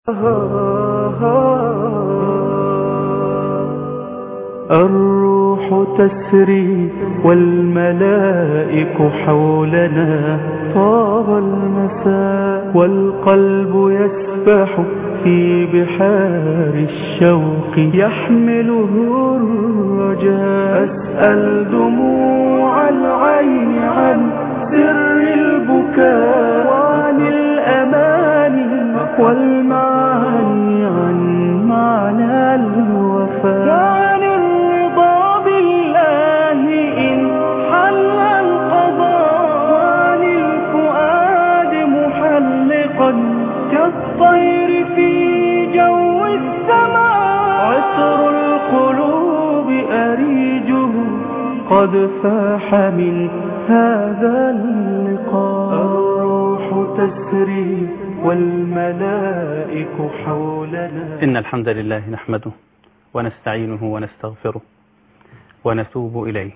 الروح تسري والملائك حولنا، طاب المساء والقلب يسبح في بحار الشوق يحمله الرجاء. أسأل دموع العين عن سر البكاء وعن الأماني والمعاني عن معنى الوفاء وعن الرضا بالله إن حل القضاء وعن الفؤاد محلقا كالطير في جو السماء. عطر القلوب أريجه قد فاح من هذا اللقاء. الروح تسري والملائك حولنا. إن الحمد لله نحمده ونستعينه ونستغفره ونتوب إليه،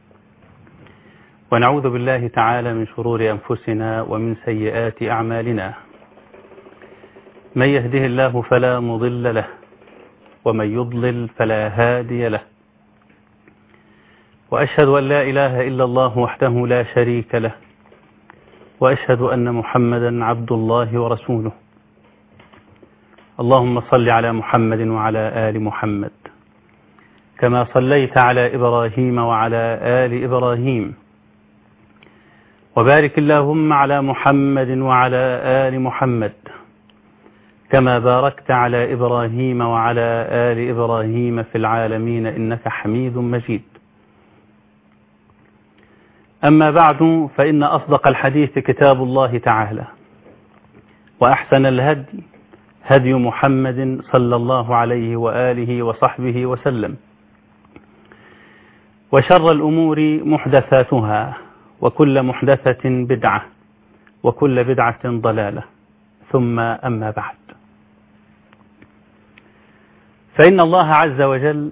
ونعوذ بالله تعالى من شرور أنفسنا ومن سيئات أعمالنا. من يهده الله فلا مضل له، ومن يضلل فلا هادي له. وأشهد أن لا إله إلا الله وحده لا شريك له، وأشهد أن محمدا عبد الله ورسوله. اللهم صل على محمد وعلى آل محمد كما صليت على إبراهيم وعلى آل إبراهيم، وبارك اللهم على محمد وعلى آل محمد كما باركت على إبراهيم وعلى آل إبراهيم في العالمين إنك حميد مجيد. أما بعد، فإن أصدق الحديث كتاب الله تعالى، وأحسن الهدي هدي محمد صلى الله عليه وآله وصحبه وسلم، وشر الأمور محدثاتها، وكل محدثة بدعة، وكل بدعة ضلالة، ثم أما بعد. فإن الله عز وجل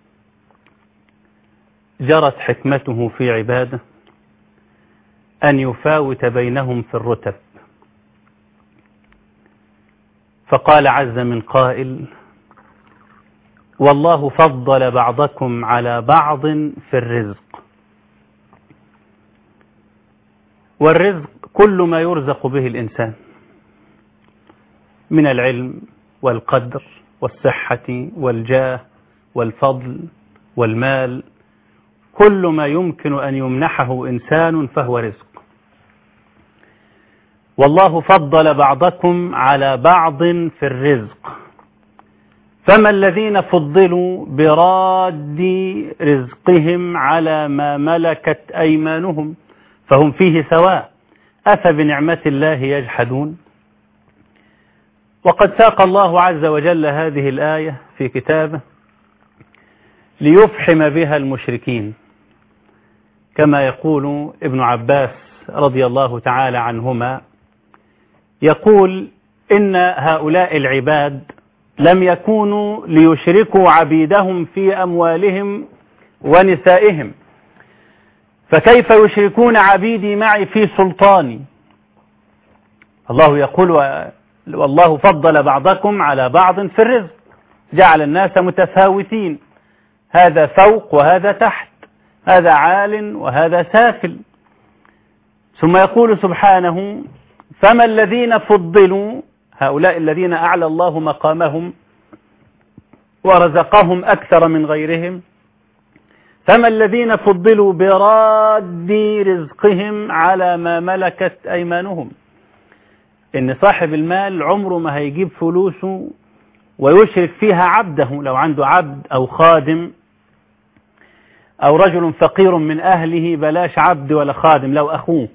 جرت حكمته في عباده أن يفاوت بينهم في الرتب، فقال عز من قائل: والله فضل بعضكم على بعض في الرزق. والرزق كل ما يرزق به الإنسان من العلم والقدر والصحة والجاه والفضل والمال، كل ما يمكن أن يمنحه إنسان فهو رزق. والله فضل بعضكم على بعض في الرزق، فما الذين فضلوا براد رزقهم على ما ملكت أيمانهم فهم فيه سواء، أفبنعمة الله يجحدون. وقد ساق الله عز وجل هذه الآية في كتابه ليفحم بها المشركين، كما يقول ابن عباس رضي الله تعالى عنهما، يقول: إن هؤلاء العباد لم يكونوا ليشركوا عبيدهم في أموالهم ونسائهم، فكيف يشركون عبيدي معي في سلطاني؟ الله يقول: والله فضل بعضكم على بعض في الرزق، جعل الناس متفاوتين، هذا فوق وهذا تحت، هذا عال وهذا سافل. ثم يقول سبحانه: فما الذين فضلوا، هؤلاء الذين أعلى الله مقامهم ورزقهم أكثر من غيرهم، فما الذين فضلوا براد رزقهم على ما ملكت أيمانهم. إن صاحب المال عمره ما هيجيب فلوسه ويشرك فيها عبده، لو عنده عبد أو خادم أو رجل فقير من أهله، بلاش عبد ولا خادم، لو أخوه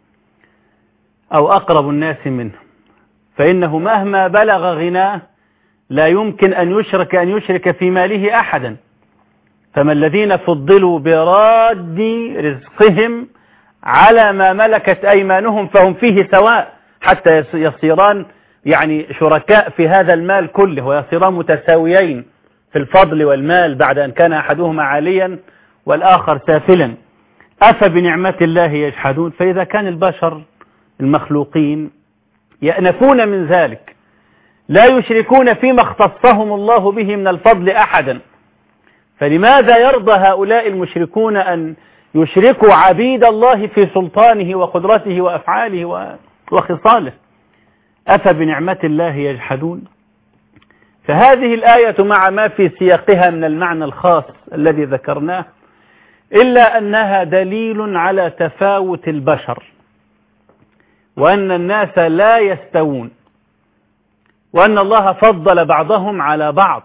أو أقرب الناس منه، فإنه مهما بلغ غناه لا يمكن أن يشرك في ماله أحدا. فما الذين فضلوا براد رزقهم على ما ملكت أيمانهم فهم فيه سواء، حتى يصيران يعني شركاء في هذا المال كله، ويصيران متساويين في الفضل والمال بعد أن كان أحدهما عاليا والآخر سافلا. أفبنعمة الله يجحدون. فإذا كان البشر المخلوقين يأنفون من ذلك لا يشركون فيما اختصهم الله به من الفضل أحدا، فلماذا يرضى هؤلاء المشركون أن يشركوا عبيد الله في سلطانه وقدرته وأفعاله وخصاله؟ أفبنعمة الله يجحدون. فهذه الآية مع ما في سياقها من المعنى الخاص الذي ذكرناه إلا أنها دليل على تفاوت البشر، وأن الناس لا يستوون، وأن الله فضل بعضهم على بعض،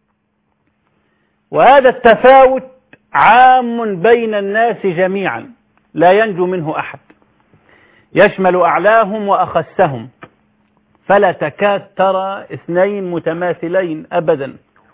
وهذا التفاوت عام بين الناس جميعا لا ينجو منه أحد، يشمل أعلاهم وأخسهم، فلا تكاد ترى اثنين متماثلين أبدا.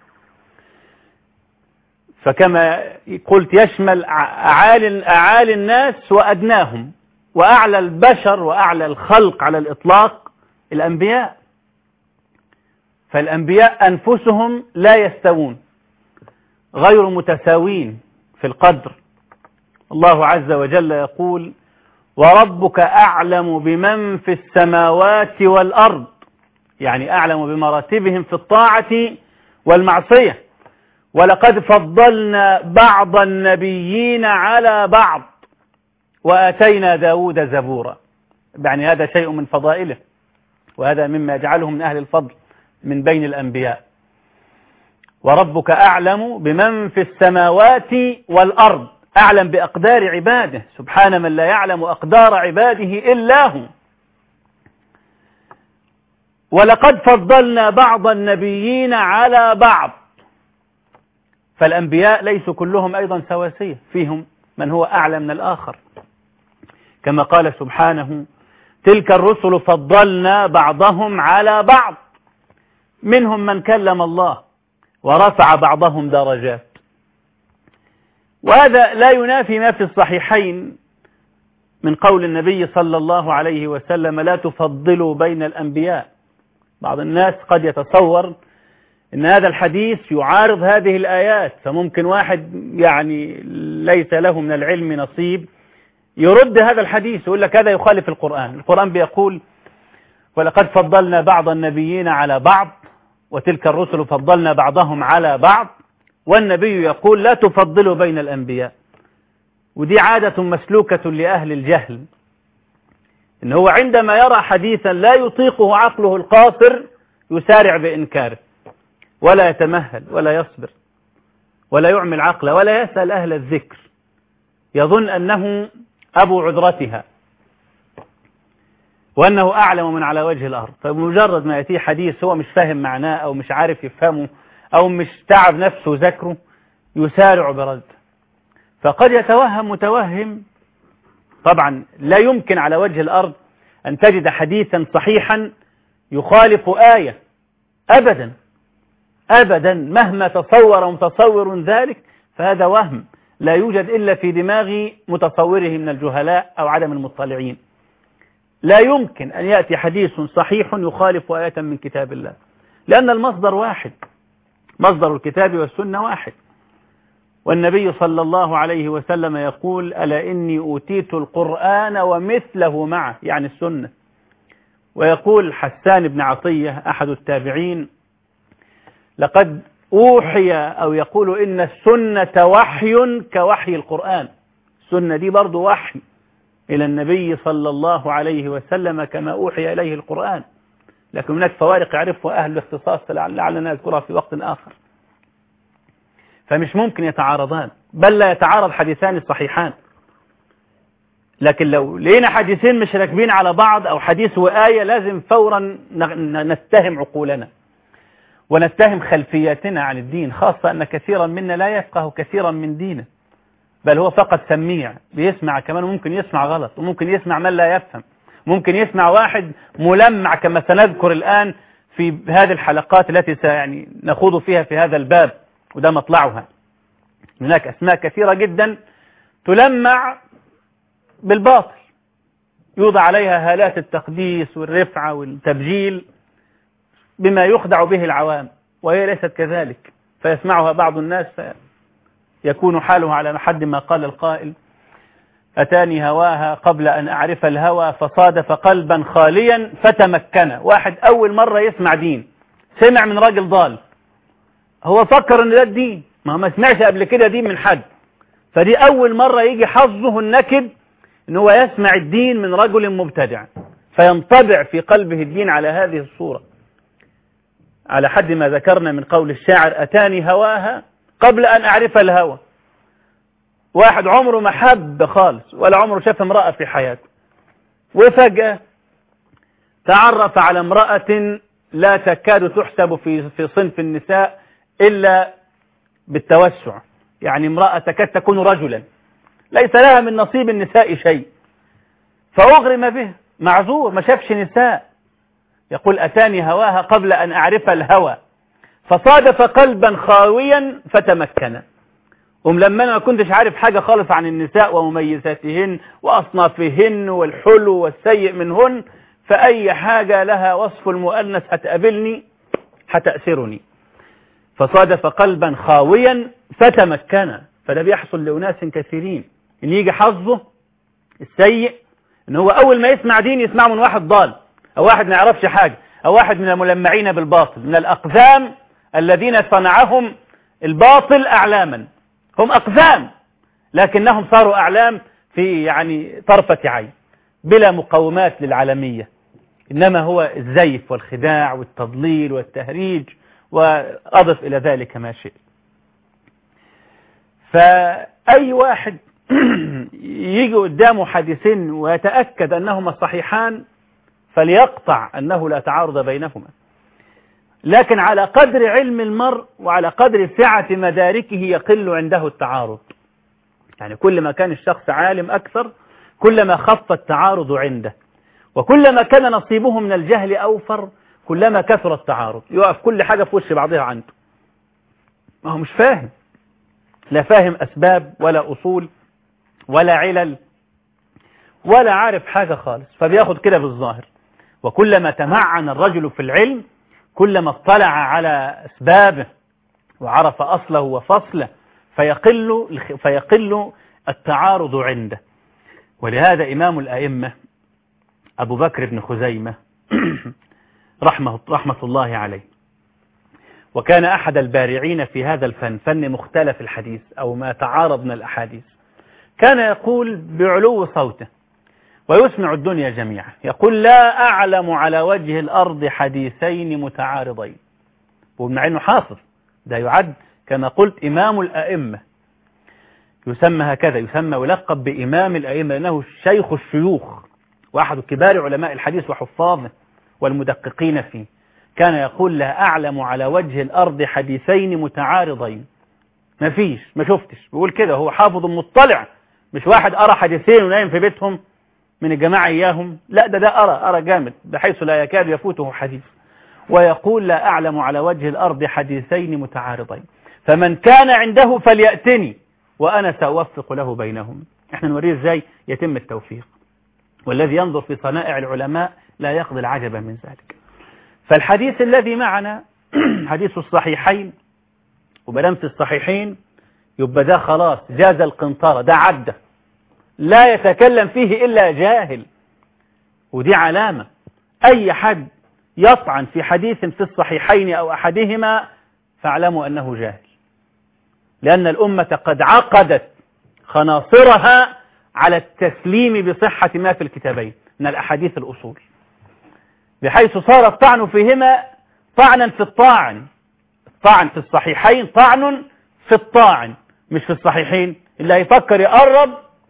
فكما قلت يشمل أعالي الناس وأدناهم، وأعلى البشر وأعلى الخلق على الإطلاق الأنبياء، فالأنبياء أنفسهم لا يستوون، غير متساوين في القدر. الله عز وجل يقول: وربك أعلم بمن في السماوات والأرض، يعني أعلم بمراتبهم في الطاعة والمعصية. ولقد فضلنا بعض النبيين على بعض وآتينا داود زبورا، يعني هذا شيء من فضائله، وهذا مما يجعله من أهل الفضل من بين الأنبياء. وربك أعلم بمن في السماوات والأرض، أعلم بأقدار عباده، سبحان من لا يعلم أقدار عباده إلا هو. ولقد فضلنا بعض النبيين على بعض، فالأنبياء ليسوا كلهم أيضا سواسية، فيهم من هو أعلى من الآخر، كما قال سبحانه: تلك الرسل فضلنا بعضهم على بعض، منهم من كلم الله ورفع بعضهم درجات. وهذا لا ينافي ما في الصحيحين من قول النبي صلى الله عليه وسلم: لا تفضلوا بين الأنبياء. بعض الناس قد يتصور أن هذا الحديث يعارض هذه الآيات، فممكن واحد يعني ليس له من العلم نصيب يرد هذا الحديث ويقول لك هذا يخالف القرآن. القرآن بيقول: ولقد فضلنا بعض النبيين على بعض، وتلك الرسل فضلنا بعضهم على بعض، والنبي يقول: لا تفضلوا بين الأنبياء. ودي عادة مسلوكة لأهل الجهل، إن هو عندما يرى حديثا لا يطيقه عقله القاصر يسارع بإنكاره، ولا يتمهل ولا يصبر ولا يعمل عقله ولا يسأل أهل الذكر، يظن أنه أبو عذرتها وأنه أعلم من على وجه الأرض. فبمجرد ما يأتي حديث هو مش فاهم معناه أو مش عارف يفهمه أو مش تعب نفسه ذكره يسارع برد. فقد يتوهم متوهم، طبعا لا يمكن على وجه الأرض أن تجد حديثا صحيحا يخالف آية أبدا أبدا، مهما تصور متصور ذلك فهذا وهم لا يوجد إلا في دماغ متصوره من الجهلاء أو عدم المطلعين. لا يمكن أن يأتي حديث صحيح يخالف آية من كتاب الله، لأن المصدر واحد، مصدر الكتاب والسنة واحد. والنبي صلى الله عليه وسلم يقول: ألا إني أوتيت القرآن ومثله معه، يعني السنة. ويقول حسان بن عطية أحد التابعين: لقد أوحي، أو يقول إن السنة وحي كوحي القرآن. السنة دي برضو وحي إلى النبي صلى الله عليه وسلم كما أوحي إليه القرآن، لكن هناك فوارق يعرفها أهل الاختصاص لعلنا نذكرها في وقت آخر. فمش ممكن يتعارضان، بل لا يتعارض حديثان صحيحان. لكن لو لقينا حديثين مش راكبين على بعض أو حديث وآية لازم فورا نتهم عقولنا ونتهم خلفياتنا عن الدين، خاصة أن كثيرا منا لا يفقه كثيرا من دينه، بل هو فقط سميع، بيسمع كمان، وممكن يسمع غلط، وممكن يسمع من لا يفهم، ممكن يسمع واحد ملمع كما سنذكر الآن في هذه الحلقات التي يعني نخوض فيها في هذا الباب، وده مطلعها. هناك أسماء كثيرة جدا تلمع بالباطل، يوضع عليها هالات التقديس والرفعة والتبجيل بما يخدع به العوام، وهي ليست كذلك، فيسمعها بعض الناس يكون حاله على حد ما قال القائل: أتاني هواها قبل أن أعرف الهوى، فصادف قلبا خاليا فتمكن. واحد أول مرة يسمع دين سمع من راجل ضال، هو فكر ان ده الدين، ما سمعش قبل كده دين من حد، فدي أول مرة يجي حظه النكد ان هو يسمع الدين من رجل مبتدع، فينطبع في قلبه الدين على هذه الصورة، على حد ما ذكرنا من قول الشاعر: أتاني هواها قبل أن أعرف الهوى. واحد عمره ما حب خالص ولا عمره شاف امرأة في حياته، وفجأة تعرف على امرأة لا تكاد تحسب في صنف النساء إلا بالتوسع، يعني امرأة تكاد تكون رجلا ليس لها من نصيب النساء شيء، فأغرم به، معذور ما شافش نساء، يقول: أتاني هواها قبل أن أعرف الهوى، فصادف قلبا خاويا فتمكن. لما أنا ما كنتش عارف حاجة خالص عن النساء ومميزاتهن وأصنافهن والحلو والسيء منهن، فأي حاجة لها وصف المؤنث هتقابلني هتأثرني، فصادف قلبا خاويا فتمكن. فده بيحصل لأناس كثيرين، إن يجي حظه السيء إن هو أول ما يسمع دين يسمع من واحد ضال، أو واحد ما يعرفش حاجة، أو واحد من الملمعين بالباطل، من الأقزام الذين صنعهم الباطل أعلاما. هم أقزام لكنهم صاروا أعلام في يعني طرفة عين، بلا مقومات للعالمية، إنما هو الزيف والخداع والتضليل والتهريج، وأضف إلى ذلك ما شئت. فأي واحد يجي قدامه حديثين ويتأكد أنهما صحيحان فليقطع أنه لا تعارض بينهما، لكن على قدر علم المرء وعلى قدر سعة مداركه يقل عنده التعارض. يعني كل ما كان الشخص عالم أكثر كلما خف التعارض عنده، وكلما كان نصيبه من الجهل أوفر كلما كثر التعارض، يقف كل حاجة في وش بعضها عنده، ما هو مش فاهم، لا فاهم أسباب ولا أصول ولا علل ولا عارف حاجة خالص، فبياخد كده بالظاهر. وكلما تمعن الرجل في العلم كلما اطلع على أسبابه وعرف أصله وفصله فيقل التعارض عنده. ولهذا إمام الأئمة أبو بكر بن خزيمة رحمة الله عليه، وكان أحد البارعين في هذا الفن، فن مختلف الحديث أو ما تعارض من الأحاديث، كان يقول بعلو صوته ويسمع الدنيا جميعا، يقول: لا أعلم على وجه الأرض حديثين متعارضين. ومع أنه حافظ، ده يعد كما قلت إمام الأئمة، يسمى هكذا، يسمى ويلقب بإمام الأئمة لأنه شيخ الشيوخ وأحد كبار علماء الحديث وحفاظه والمدققين فيه. كان يقول: لا أعلم على وجه الأرض حديثين متعارضين. ما فيش، ما شفتش، بيقول كده، هو حافظ مطلع، مش واحد أرى حديثين ونايم في بيتهم من الجماعة إياهم، لا ده أرى جامد بحيث لا يكاد يفوته حديث. ويقول: لا أعلم على وجه الأرض حديثين متعارضين، فمن كان عنده فليأتني وأنا سأوفق له بينهم. احنا نوريه ازاي يتم التوفيق، والذي ينظر في صنائع العلماء لا يقضي العجب من ذلك. فالحديث الذي معنا حديث الصحيحين، وبدام في الصحيحين يبقى ده خلاص جاز القنطرة، ده عدى لا يتكلم فيه إلا جاهل، ودي علامة. أي حد يطعن في حديث في الصحيحين أو أحدهما فاعلموا أنه جاهل، لأن الأمة قد عقدت خناصرها على التسليم بصحة ما في الكتابين من الأحاديث الأصول، بحيث صار الطعن فيهما طعنا في الطاعن. الطعن في الصحيحين طعن في الطاعن، مش في الصحيحين. اللي هيفكر يقرب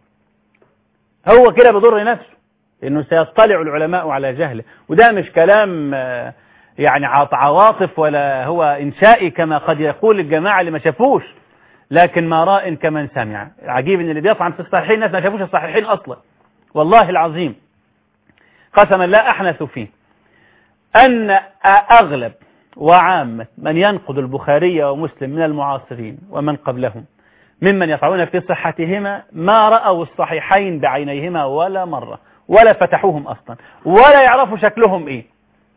هو كده بيضر نفسه، لأنه سيطلع العلماء على جهله. وده مش كلام يعني عواطف ولا هو إنشائي كما قد يقول الجماعة اللي ما شافوش، لكن ما راء كمن سمع. عجيب ان اللي بيطعن في الصحيحين ناس ما شافوش الصحيحين أصلا، والله العظيم قسما لا أحنث فيه أن أغلب وعامة من ينقض البخاري ومسلم من المعاصرين ومن قبلهم ممن يطعنون في صحتهما ما رأوا الصحيحين بعينيهما ولا مرة، ولا فتحوهم أصلا، ولا يعرفوا شكلهم إيه،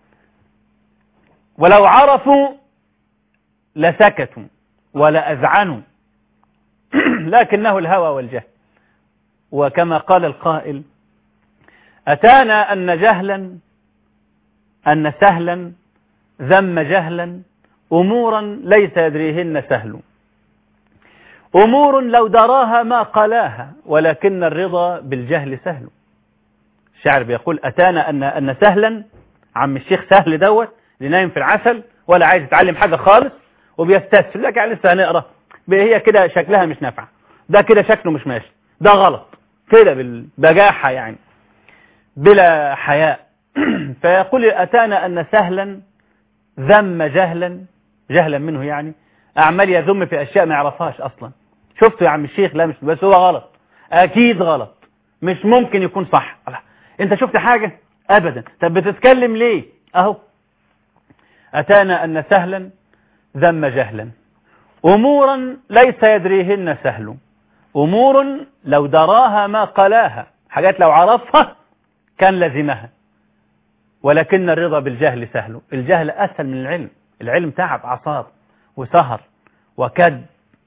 ولو عرفوا لسكتوا ولا أذعنوا، لكنه الهوى والجهل. وكما قال القائل: أتانا أن سهلا ذم جهلا أمورا ليس يدريهن سهل، أمور لو دراها ما قلاها، ولكن الرضا بالجهل سهل. الشاعر بيقول أتانا أن سهلا، عم الشيخ سهل دوت اللي نايم في العسل ولا عايز يتعلم حاجة خالص وبيستسهل لك يعني لسه هنقرأ، هي كده شكلها مش نافعة، ده كده شكله مش ماشي، ده غلط كده بالبجاحة يعني بلا حياء. فيقول أتانا أن سهلا ذم جهلا منه، يعني أعمال يذم في أشياء ما يعرفهاش أصلا. شفته يا عم الشيخ؟ لا مش بس هو غلط، أكيد غلط، مش ممكن يكون صح. أنت شفت حاجة؟ أبدا. طب بتتكلم ليه؟ أهو أتانا أن سهلا ذم جهلا أمورا ليس يدريهن سهل، أمور لو دراها ما قلاها، حاجات لو عرفها كان لزمها، ولكن الرضا بالجهل سهل. الجهل أسهل من العلم، العلم تعب أعصاب وسهر وكد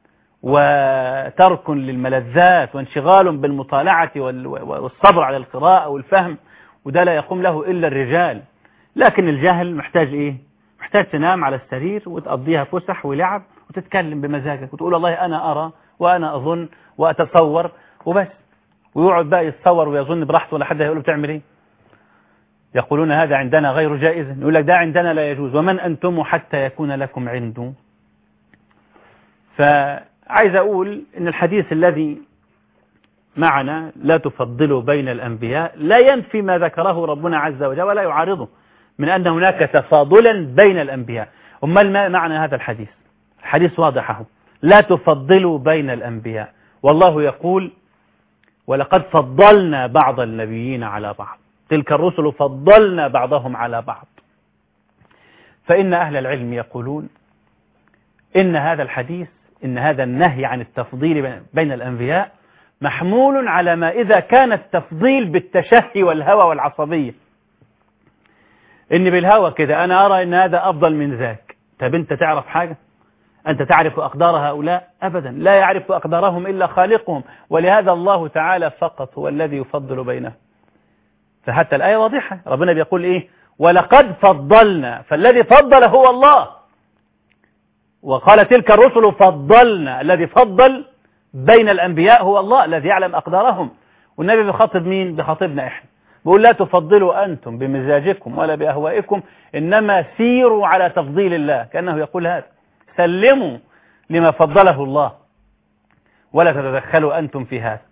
وترك للملذات وانشغال بالمطالعة والصبر على القراءة والفهم، وده لا يقوم له إلا الرجال. لكن الجهل محتاج إيه؟ محتاج تنام على السرير وتقضيها فسح ولعب وتتكلم بمزاجك وتقول والله أنا أرى وأنا أظن وأتصور وبس، ويقعد بقى يتصور ويظن براحته ولا حد هيقول له بتعمل إيه. يقولون هذا عندنا غير جائز، يقول لك ده عندنا لا يجوز، ومن أنتم حتى يكون لكم عنده. فعايز أقول إن الحديث الذي معنا لا تفضلوا بين الأنبياء لا ينفي ما ذكره ربنا عز وجل ولا يعارضه من أن هناك تفاضلا بين الأنبياء. أمال ما معنى هذا الحديث؟ الحديث واضحه، لا تفضلوا بين الأنبياء، والله يقول ولقد فضلنا بعض النبيين على بعض، تلك الرسل فضلنا بعضهم على بعض. فإن أهل العلم يقولون إن هذا الحديث، إن هذا النهي عن التفضيل بين الأنبياء محمول على ما إذا كان التفضيل بالتشهي والهوى والعصبية، إن بالهوى كده أنا أرى إن هذا أفضل من ذاك. طب أنت تعرف حاجة؟ أنت تعرف أقدار هؤلاء؟ أبدا، لا يعرف أقدارهم إلا خالقهم، ولهذا الله تعالى فقط هو الذي يفضل بينهم. فحتى الآية واضحة، ربنا بيقول إيه؟ ولقد فضلنا، فالذي فضل هو الله، وقال تلك الرسل فضلنا، الذي فضل بين الأنبياء هو الله الذي يعلم أقدارهم. والنبي بيخاطب مين؟ بيخاطبنا إحنا، بيقول لا تفضلوا أنتم بمزاجكم ولا بأهوائكم، إنما سيروا على تفضيل الله، كأنه يقول هذا، سلموا لما فضله الله ولا تتدخلوا أنتم في هذا.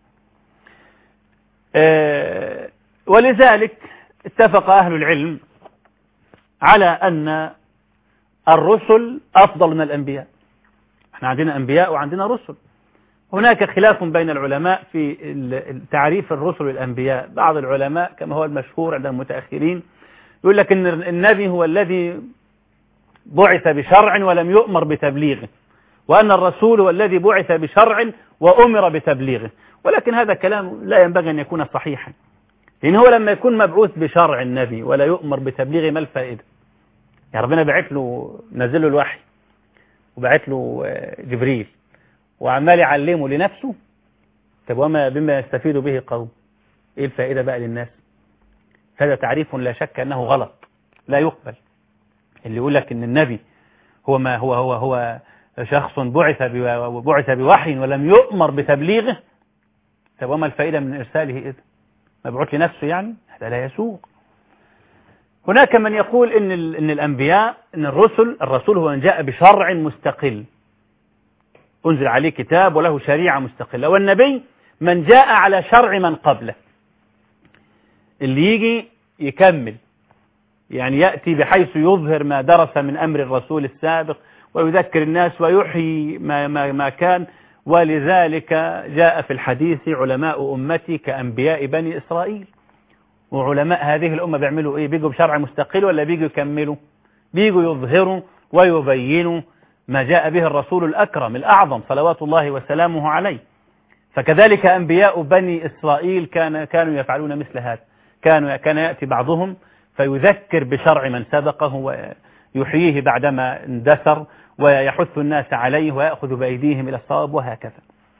ولذلك اتفق أهل العلم على أن الرسل أفضل من الأنبياء. احنا عندنا أنبياء وعندنا رسل، هناك خلاف بين العلماء في تعريف الرسل والأنبياء. بعض العلماء كما هو المشهور عند المتأخرين يقول لك أن النبي هو الذي بعث بشرع ولم يؤمر بتبليغه، وأن الرسول هو الذي بعث بشرع وأمر بتبليغه. ولكن هذا كلام لا ينبغي أن يكون صحيحا، لأن هو لما يكون مبعوث بشرع النبي ولا يؤمر بتبليغه ما الفائدة؟ يعني ربنا بعث له، نزل له الوحي وبعث له جبريل وعمال يعلمه لنفسه، طب وما بما يستفيد به قوم، ايه الفائدة بقى للناس؟ هذا تعريف لا شك أنه غلط لا يقبل. اللي يقول لك ان النبي هو ما هو شخص بعث بوحي ولم يؤمر بتبليغه، طب وما الفائدة من إرساله إذا؟ مبعوث لنفسه يعني؟ هذا لا يسوق. هناك من يقول إن الأنبياء، إن الرسول هو من جاء بشرع مستقل أنزل عليه كتاب وله شريعة مستقلة، والنبي من جاء على شرع من قبله، اللي يجي يكمل، يعني يأتي بحيث يظهر ما درس من أمر الرسول السابق ويذكر الناس ويحيي ما كان. ولذلك جاء في الحديث علماء أمتي كأنبياء بني إسرائيل. وعلماء هذه الأمة بيعملوا إيه؟ بيجوا بشرع مستقل ولا بيجوا يكملوا؟ بيجوا يظهروا ويبينوا ما جاء به الرسول الأكرم الأعظم صلوات الله وسلامه عليه. فكذلك أنبياء بني إسرائيل كانوا يفعلون مثل هذا، كان يأتي بعضهم فيذكر بشرع من سبقه ويحييه بعدما اندثر ويحث الناس عليه ويأخذ بأيديهم إلى الصواب وهكذا.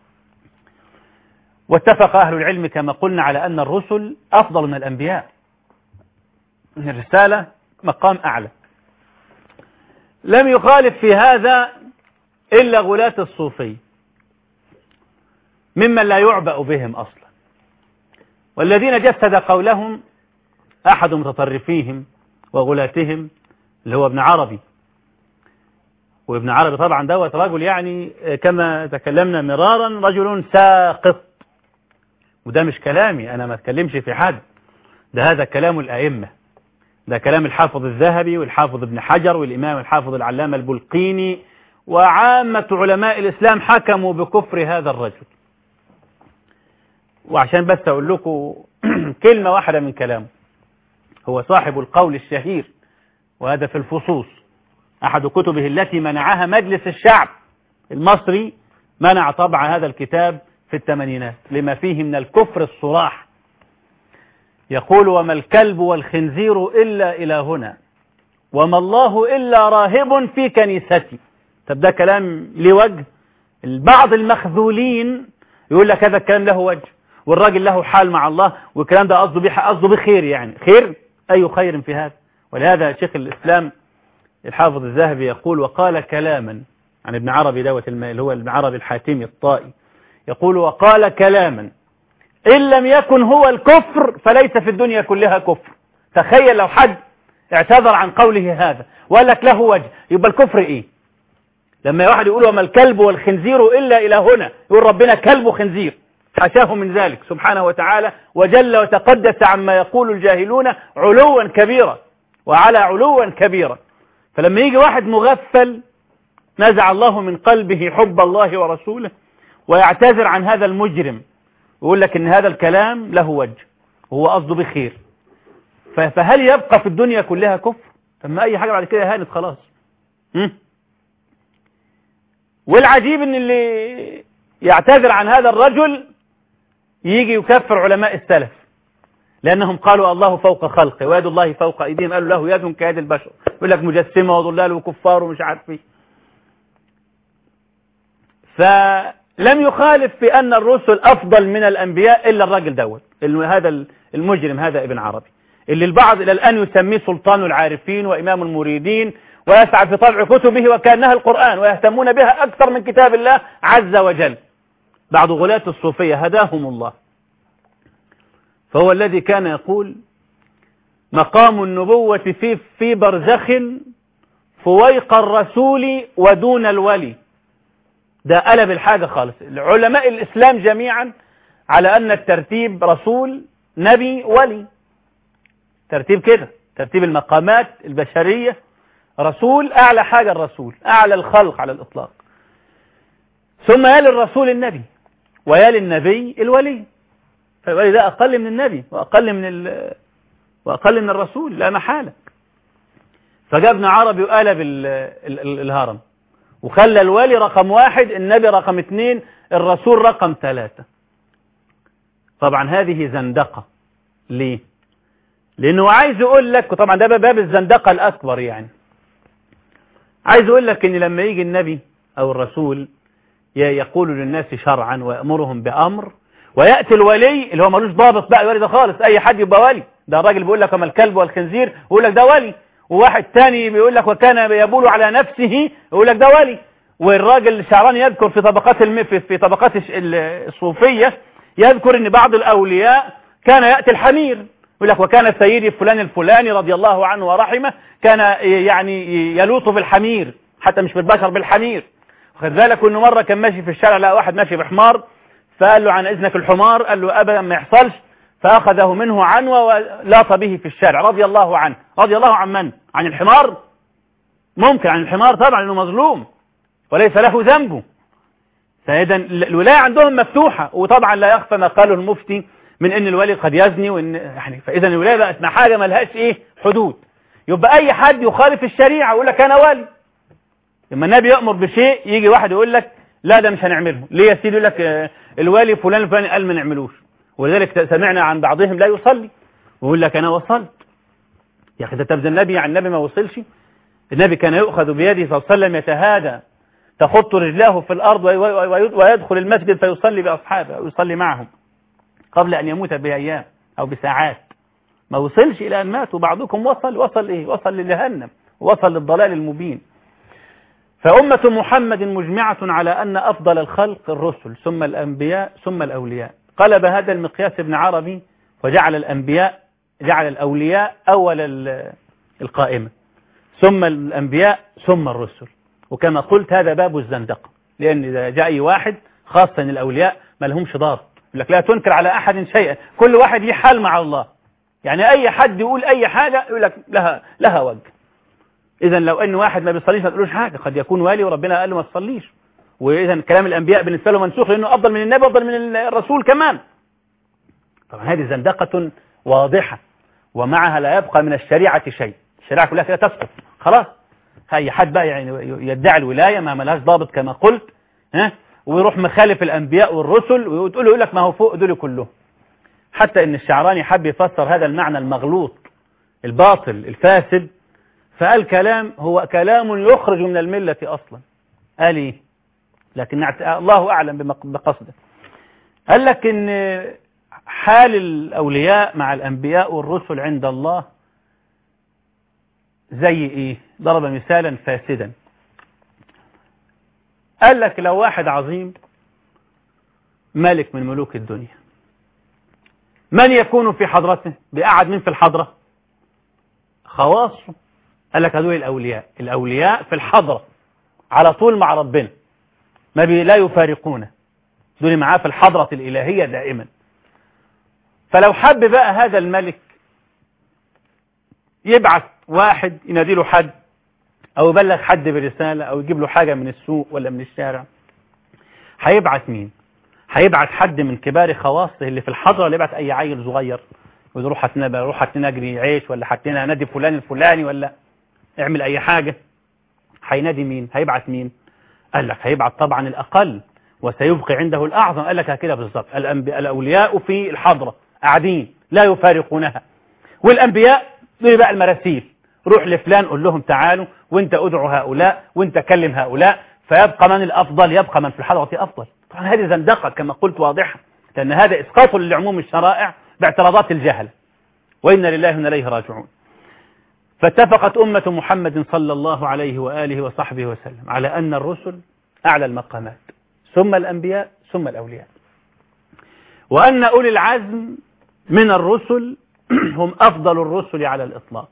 واتفق أهل العلم كما قلنا على أن الرسل أفضل من الأنبياء، الرسالة مقام أعلى، لم يخالف في هذا إلا غلاة الصوفية ممن لا يعبأ بهم أصلا، والذين جسد قولهم أحد متطرفيهم وغلاتهم اللي هو ابن عربي. وابن عربي طبعا دوت رجل يعني كما تكلمنا مرارا رجل ساقط، وده مش كلامي أنا، ما اتكلمش في حد، ده هذا كلام الأئمة، ده كلام الحافظ الذهبي والحافظ ابن حجر والإمام الحافظ العلامة البلقيني وعامة علماء الإسلام حكموا بكفر هذا الرجل. وعشان بس أقول لكم كلمة واحدة من كلامه، هو صاحب القول الشهير، وهذا في الفصوص، أحد كتبه التي منعها مجلس الشعب المصري، منع طبع هذا الكتاب في الثمانينات لما فيه من الكفر الصراح. يقول: وما الكلب والخنزير إلا إلهنا وما الله إلا راهب في كنيستي. طب ده كلام لوجه؟ البعض المخذولين يقول لك هذا الكلام له وجه والراجل له حال مع الله، والكلام ده قصده بخير، يعني خير، أي خير في هذا؟ ولهذا شيخ الإسلام الحافظ الذهبي يقول: وقال كلاما عن ابن عربي دوت اللي هو ابن عربي الحاتمي الطائي، يقول: وقال كلاما إن لم يكن هو الكفر فليس في الدنيا كلها كفر. تخيل لو حد اعتذر عن قوله هذا وقال لك له وجه، يبقى الكفر إيه؟ لما واحد يقول: وما الكلب والخنزير إلا إلهنا، يقول ربنا كلب وخنزير، حاشاه من ذلك سبحانه وتعالى وجل وتقدس عما يقول الجاهلون علوا كبيرا وعلى علوا كبيرا. فلما يجي واحد مغفل نزع الله من قلبه حب الله ورسوله ويعتذر عن هذا المجرم ويقول لك إن هذا الكلام له وجه وهو قصده بخير، فهل يبقى في الدنيا كلها كفر؟ فما أي حاجة بعد كده هانت خلاص. والعجيب إن اللي يعتذر عن هذا الرجل يجي يكفر علماء السلف، لأنهم قالوا الله فوق خلقه ويد الله فوق أيديهم، قالوا له يد كيد البشر، يقول لك مجسمة وضلال وكفار ومش عارف ايه. فلم يخالف في أن الرسل أفضل من الأنبياء إلا الراجل دوت، هذا المجرم، هذا ابن عربي، اللي البعض إلى الآن يسميه سلطان العارفين وإمام المريدين، ويسعى في طبع كتبه وكأنها القرآن ويهتمون بها أكثر من كتاب الله عز وجل. بعض غلاة الصوفية هداهم الله، فهو الذي كان يقول: مقام النبوة في برزخ فويق الرسول ودون الولي. ده قلب الحاجة خالص. علماء الإسلام جميعا على أن الترتيب رسول نبي ولي، ترتيب كده، ترتيب المقامات البشرية، رسول أعلى حاجة، الرسول أعلى الخلق على الإطلاق، ثم يلي الرسول النبي، ويلي النبي الولي، فالولي ده أقل من النبي وأقل من الرسول لا محالة. فجاء ابن عربي وقلب الهرم وخلى الولي رقم 1، النبي رقم 2، الرسول رقم 3. طبعا هذه زندقة. ليه؟ لأنه عايز يقول لك، وطبعا ده باب الزندقة الأكبر، يعني عايز يقول لك إن لما يجي النبي أو الرسول يقول للناس شرعا ويأمرهم بأمر، ويأتي الولي اللي هو ملوش ضابط بقى، الولي ده خالص أي حد يبقى ولي، ده الراجل بيقول لك وما الكلب والخنزير يقول لك ده ولي، وواحد تاني بيقول لك وكان يبول على نفسه يقول لك ده ولي، والراجل الشعراني يذكر في طبقات الصوفية يذكر ان بعض الأولياء كان يأتي الحمير، يقول لك وكان سيدي فلان الفلاني رضي الله عنه ورحمه كان يعني يلوط بالحمير، حتى مش بالبشر، بالحمير. وخد بالك انه مرة كان ماشي في الشارع لقى واحد ماشي بحمار، فقال له عن إذنك الحمار، قال له أبدا ما يحصلش، فأخذه منه عنوة ولاط به في الشارع رضي الله عنه. رضي الله عن من؟ عن الحمار؟ ممكن عن الحمار طبعا لأنه مظلوم وليس له ذنبه. فإذا الولاية عندهم مفتوحة، وطبعا لا يخفى ما قاله المفتي من ان الولي قد يزني، وان يعني فإذا الولاية بقت حاجة ما لهاش حدود. يبقى أي حد يخالف الشريعة يقول لك أنا ولي. لما النبي يأمر بشيء يجي واحد يقول لك لا ده مش هنعمله، ليه يا سيدي؟ يقول لك الوالي فلان الفلاني قال ما نعملوش، ولذلك سمعنا عن بعضهم لا يصلي ويقول لك أنا وصلت. يا أخي ده تبذل النبي عن النبي ما وصلش. النبي كان يؤخذ بيده صلى الله عليه وسلم يتهادى، تخط رجلاه في الأرض ويدخل المسجد فيصلي بأصحابه ويصلي معهم قبل أن يموت بأيام أو بساعات. ما وصلش إلى أن مات، وبعضكم وصل إيه؟ وصل لجهنم، وصل للضلال المبين. فأمة محمد مجمعة على أن أفضل الخلق الرسل ثم الأنبياء ثم الأولياء. قلب هذا المقياس ابن عربي وجعل الأولياء أول القائمة، ثم الأنبياء ثم الرسل. وكما قلت هذا باب الزندقة، لأن إذا جاء أي واحد خاصة الأولياء ما لهمش ضابط، يقول لك لا تنكر على أحد شيئا، كل واحد ليه حال مع الله. يعني أي حد يقول أي حاجة يقول لك لها وجه. إذا لو أن واحد ما بيصليش ما تقولوش حاجة، قد يكون والي وربنا قال له ما تصليش. وإذا كلام الأنبياء بالنسبة له منسوخ، لأنه أفضل من النبي وأفضل من الرسول كمان. طبعا هذه زندقة واضحة، ومعها لا يبقى من الشريعة شيء. الشريعة كلها كده تسقط خلاص. أي حد بقى يعني يدعي الولاية ما ملهاش ضابط كما قلت، ويروح مخالف الأنبياء والرسل وتقول له يقول لك ما هو فوق دول كلهم. حتى إن الشعراني حب يفسر هذا المعنى المغلوط الباطل الفاسد، فقال كلام هو كلام يخرج من الملة أصلا. قال إيه؟ لكن الله أعلم بقصده. قال لك إن حال الأولياء مع الأنبياء والرسل عند الله زي إيه؟ ضرب مثالا فاسدا. قال لك لو واحد عظيم ملك من ملوك الدنيا، من يكون في حضرته؟ بقعد من في الحضرة؟ خواصه. قال لك هذول الأولياء في الحضرة على طول مع ربنا، ما لا يفارقونه، دول معاه في الحضرة الإلهية دائما. فلو حب بقى هذا الملك يبعث واحد ينادي له حد، أو يبلغ حد برسالة، أو يجيب له حاجة من السوق ولا من الشارع، هيبعث مين؟ هيبعث حد من كبار خواصه اللي في الحضرة، ولا يبعث أي عيل صغير يقول روح هاتنا أجري عيش، ولا هاتنا نادي فلان الفلاني، ولا اعمل أي حاجة؟ هينادي مين؟ هيبعث مين؟ قال لك هيبعث طبعا الأقل وسيبقي عنده الأعظم. قال لك كده بالظبط، الأولياء في الحضرة قاعدين لا يفارقونها، والأنبياء دول بقى المراسيل، روح لفلان قول لهم تعالوا، وانت ادعو هؤلاء، وانت كلم هؤلاء، فيبقى من الأفضل؟ يبقى من في الحضرة أفضل. طبعا هذه زندقة كما قلت واضحة، لأن هذا إسقاط لعموم الشرائع باعتراضات الجهل، وإنا لله وإنا إليه راجعون. فاتفقت أمة محمد صلى الله عليه وآله وصحبه وسلم على أن الرسل أعلى المقامات، ثم الأنبياء ثم الأولياء، وأن أولي العزم من الرسل هم أفضل الرسل على الإطلاق.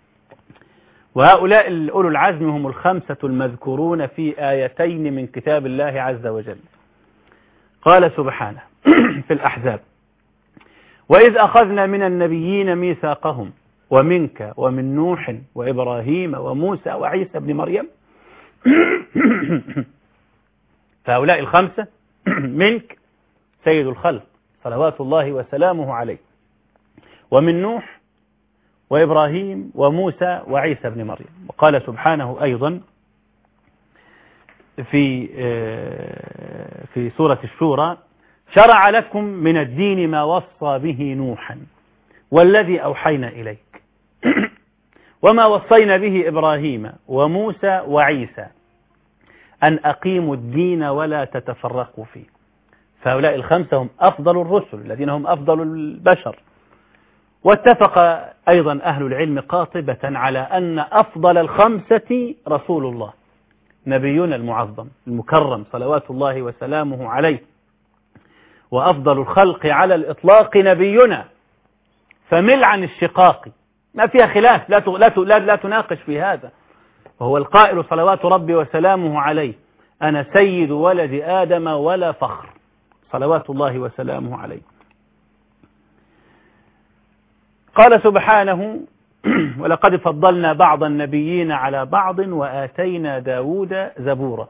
وهؤلاء أولو العزم هم الخمسة المذكورون في آيتين من كتاب الله عز وجل. قال سبحانه في الأحزاب: وإذ أخذنا من النبيين ميثاقهم ومنك ومن نوح وإبراهيم وموسى وعيسى بن مريم. فهؤلاء الخمسة منك سيد الخلق صلوات الله وسلامه عليه، ومن نوح وإبراهيم وموسى وعيسى بن مريم. وقال سبحانه أيضا في سورة الشورى: شرع لكم من الدين ما وصى به نوحا والذي أوحينا إليك وما وصينا به إبراهيم وموسى وعيسى أن أقيموا الدين ولا تتفرقوا فيه. فهؤلاء الخمسة هم أفضل الرسل الذين هم أفضل البشر. واتفق أيضا أهل العلم قاطبة على أن أفضل الخمسة رسول الله نبينا المعظم المكرم صلوات الله وسلامه عليه، وأفضل الخلق على الإطلاق نبينا، فمل عن الشقاق، ما فيها خلاف، لا تناقش في هذا. وهو القائل صلوات ربي وسلامه عليه: أنا سيد ولد آدم ولا فخر، صلوات الله وسلامه عليه. قال سبحانه: ولقد فضلنا بعض النبيين على بعض وآتينا داود زبورا،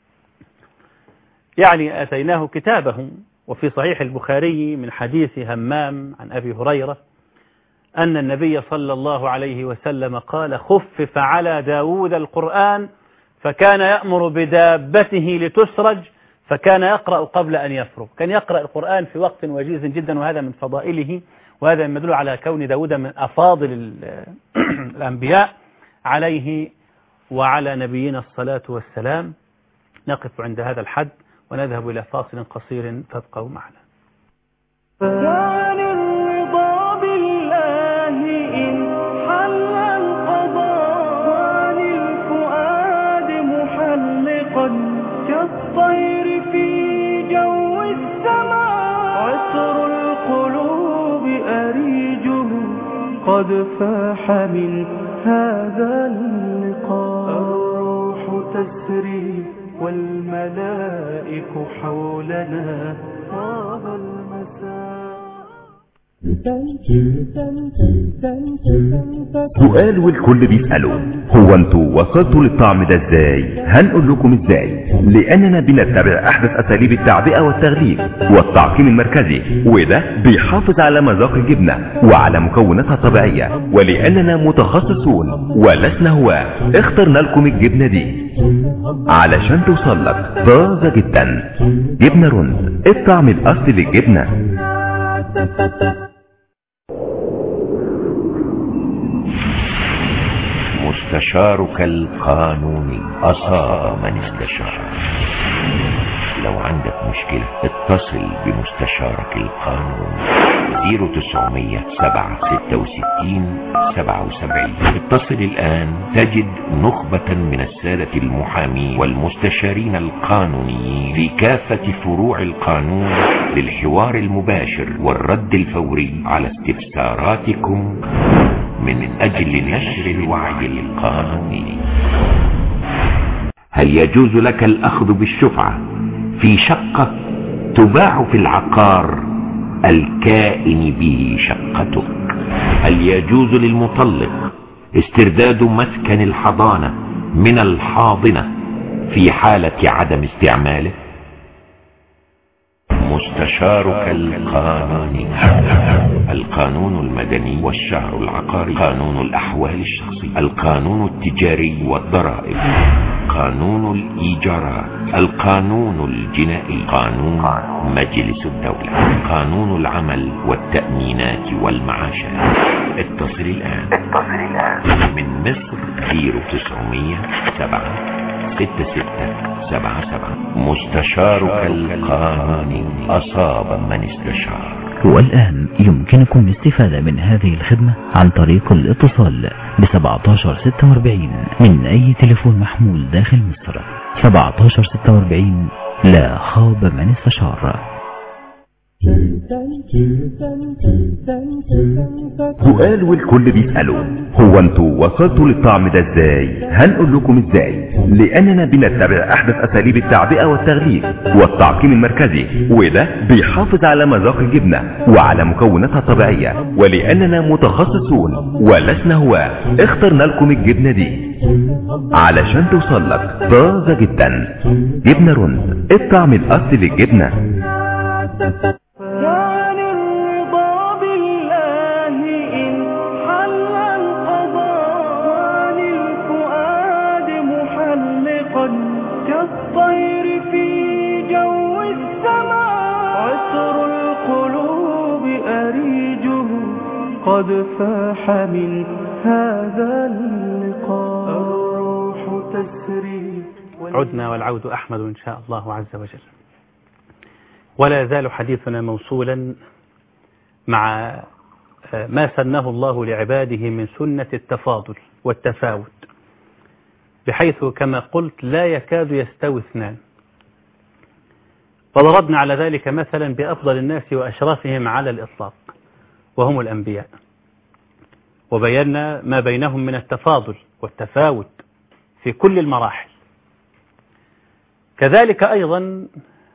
يعني آتيناه كتابه. وفي صحيح البخاري من حديث همام عن أبي هريرة أن النبي صلى الله عليه وسلم قال: خفف على داود القرآن فكان يأمر بدابته لتسرج فكان يقرأ قبل أن يفرغ. كان يقرأ القرآن في وقت وجيز جدا، وهذا من فضائله، وهذا يدل على كون داود من أفاضل الأنبياء عليه وعلى نبينا الصلاة والسلام. نقف عند هذا الحد ونذهب إلى فاصل قصير، فابقوا معنا. وعن الرضا بالله إن حل القضاء، وعن الفؤاد محل محلقا كالطير في جو السماء. عطر القلوب أريجه قد فاح من هذا اللقاء. الروح تسري والملائك حولنا طاب المساء. سؤال والكل بيسأله، هو انتوا وصلتوا للطعم ده ازاي؟ هنقول لكم ازاي، لاننا بنتبع احدث اساليب التعبئة والتغليف والتعقيم المركزي، وده بيحافظ على مذاق الجبنة وعلى مكوناتها الطبيعية، ولاننا متخصصون ولسنا هواة اخترنا لكم الجبنة دي علشان توصل لك طازة جدا. جبنة روند، الطعم الاصلي للجبنة. مستشارك القانوني أصاب من استشار. لو عندك مشكلة اتصل بمستشارك القانوني 0900-766-77. اتصل الآن تجد نخبة من السادة المحامين والمستشارين القانونيين في كافة فروع القانون للحوار المباشر والرد الفوري على استفساراتكم من أجل نشر الوعي القانوني. هل يجوز لك الأخذ بالشفعة في شقة تباع في العقار الكائن به شقتك؟ هل يجوز للمطلق استرداد مسكن الحضانة من الحاضنة في حالة عدم استعماله؟ مستشارك القانوني. القانون المدني والشهر العقاري، قانون الأحوال الشخصية، القانون التجاري والضرائب، قانون الإيجارات، القانون الجنائي، قانون مجلس الدولة، قانون العمل والتأمينات والمعاشات. اتصل الآن من مصر 0900-766-77. مستشارك القانوني أصاب من استشار. والآن يمكنكم الاستفادة من هذه الخدمة عن طريق الاتصال ب1746 من أي تليفون محمول داخل مصر. 1746 لا خاب من استشار. سؤال والكل بيسأله، هو انتوا وصلتوا للطعم ده ازاي؟ هنقول لكم ازاي، لاننا بنتبع احدث اساليب التعبئة والتغليف والتعقيم المركزي، وده بيحافظ على مذاق الجبنة وعلى مكوناتها الطبيعية، ولاننا متخصصون ولسنا هواة اخترنا لكم الجبنة دي علشان توصل لك طازة جدا. جبنة روند، الطعم الاصلي للجبنة. كان الرضا بالله إن حل القضاء. للفؤاد محلقا كالطير في جو السماء. عطر القلوب أريجه قد فاح من هذا اللقاء. الروح تسري. عدنا والعود أحمد إن شاء الله عز وجل. ولا يزال حديثنا موصولا مع ما سنه الله لعباده من سنة التفاضل والتفاوت، بحيث كما قلت لا يكاد يستوي اثنان. وضربنا على ذلك مثلا بأفضل الناس وأشرفهم على الإطلاق وهم الأنبياء، وبينا ما بينهم من التفاضل والتفاوت في كل المراحل. كذلك أيضا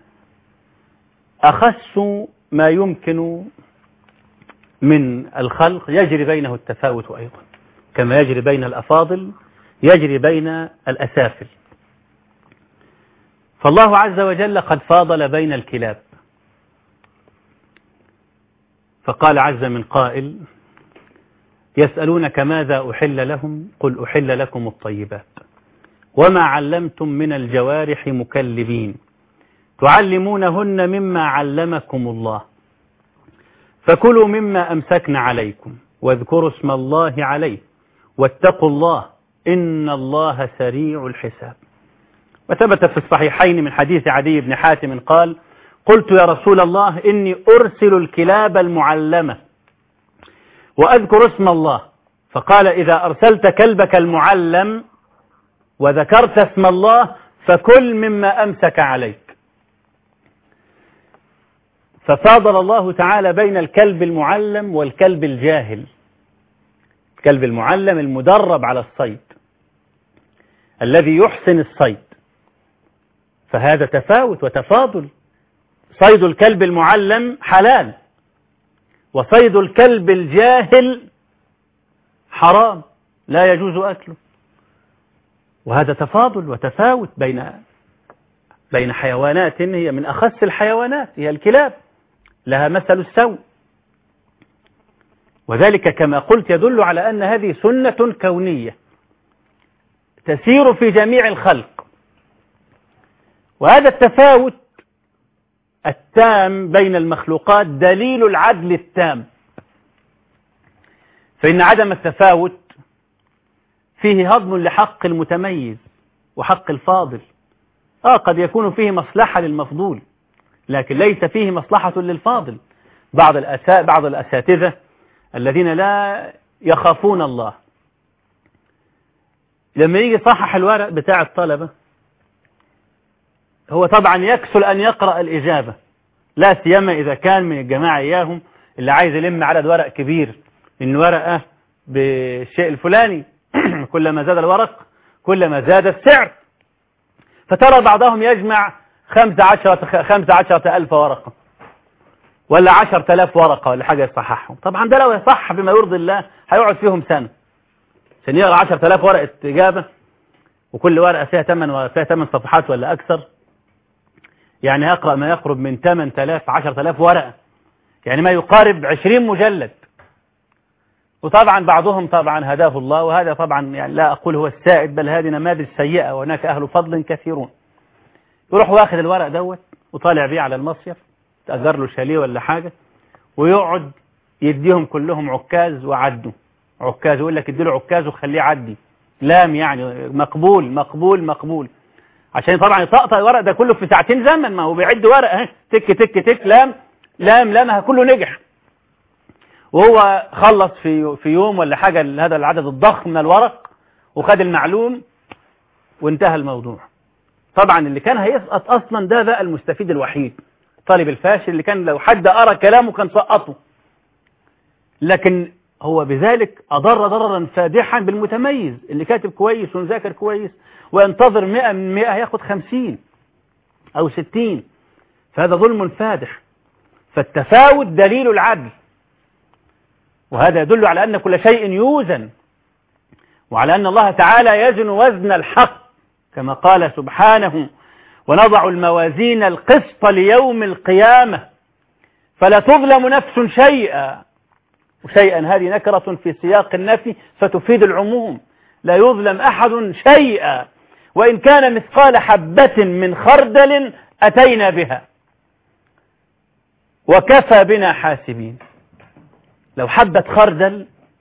أخص ما يمكن من الخلق يجري بينه التفاوت أيضا، كما يجري بين الأفاضل يجري بين الأسافل. فالله عز وجل قد فاضل بين الكلاب، فقال عز من قائل: يسألونك ماذا أحل لهم قل أحل لكم الطيبات وما علمتم من الجوارح مكلبين تعلمونهن مما علمكم الله فكلوا مما أمسكن عليكم واذكروا اسم الله عليه واتقوا الله إن الله سريع الحساب. وثبت في الصحيحين من حديث عدي بن حاتم قال: قلت يا رسول الله إني أرسل الكلاب المعلمة وأذكر اسم الله، فقال: إذا أرسلت كلبك المعلم وذكرت اسم الله فكل مما أمسك عليك. ففاضل الله تعالى بين الكلب المعلم والكلب الجاهل. الكلب المعلم المدرب على الصيد الذي يحسن الصيد، فهذا تفاوت وتفاضل. صيد الكلب المعلم حلال، وصيد الكلب الجاهل حرام لا يجوز أكله. وهذا تفاضل وتفاوت بين حيوانات هي من أخس الحيوانات، هي الكلاب، لها مثل السوء. وذلك كما قلت يدل على أن هذه سنة كونية تسير في جميع الخلق. وهذا التفاوت التام بين المخلوقات دليل العدل التام، فإن عدم التفاوت فيه هضم لحق المتميز وحق الفاضل. قد يكون فيه مصلحة للمفضول لكن ليس فيه مصلحة للفاضل. بعض الأساتذة الذين لا يخافون الله لما يجي صحح الورق بتاع الطلبة هو طبعا يكسل أن يقرأ الإجابة، لا سيما إذا كان من الجماعة إياهم اللي عايز يلم عدد ورق كبير من ورقة بالشيء الفلاني. كلما زاد الورق كلما زاد السعر. فترى بعضهم يجمع 15,000 ورقة ولا 10,000 ورقة ولا حاجة يصححهم. طبعا ده لو يصح بما يرضي الله هيقعد فيهم سنة عشان يقرأ 10,000 ورقة إجابة، وكل ورقة فيها 8 صفحات ولا أكثر. يعني يقرأ ما يقرب من 8,000 10,000 ورقة، يعني ما يقارب 20 مجلد. وطبعا بعضهم طبعا هداه الله، وهذا طبعا يعني لا أقول هو السائد بل هذه نماذج سيئة، وهناك أهل فضل كثيرون. يروح واخد الورق دوت وطالع بيه على المصيف، تأجر له شاليه ولا حاجة، ويقعد يديهم كلهم عكاز وعدوا عكاز، يقول لك اديله عكاز وخليه عدي لام، يعني مقبول مقبول مقبول، عشان طبعا يطقطق الورق ده كله في ساعتين زمن. ما هو بيعد ورق اهي تك تك تك لام لام لامها كله نجح، وهو خلص في يوم ولا حاجة هذا العدد الضخم من الورق وخد المعلوم وانتهى الموضوع. طبعا اللي كان هيسقط أصلا ده المستفيد الوحيد، طالب الفاشل اللي كان لو حد قرأ كلامه كان سقطه، لكن هو بذلك أضر ضررا فادحا بالمتميز اللي كاتب كويس ومذاكر كويس وينتظر 100 من 100 ياخد 50 أو 60، فهذا ظلم فادح. فالتفاوت دليل العدل، وهذا يدل على أن كل شيء يوزن، وعلى أن الله تعالى يزن وزن الحق كما قال سبحانه: ونضع الموازين القسط ليوم القيامة فلا تظلم نفس شيئا. وشيئا هذه نكرة في سياق النفي فتفيد العموم، لا يظلم أحد شيئا وإن كان مثقال حبة من خردل أتينا بها وكفى بنا حاسبين. لو حبة خردل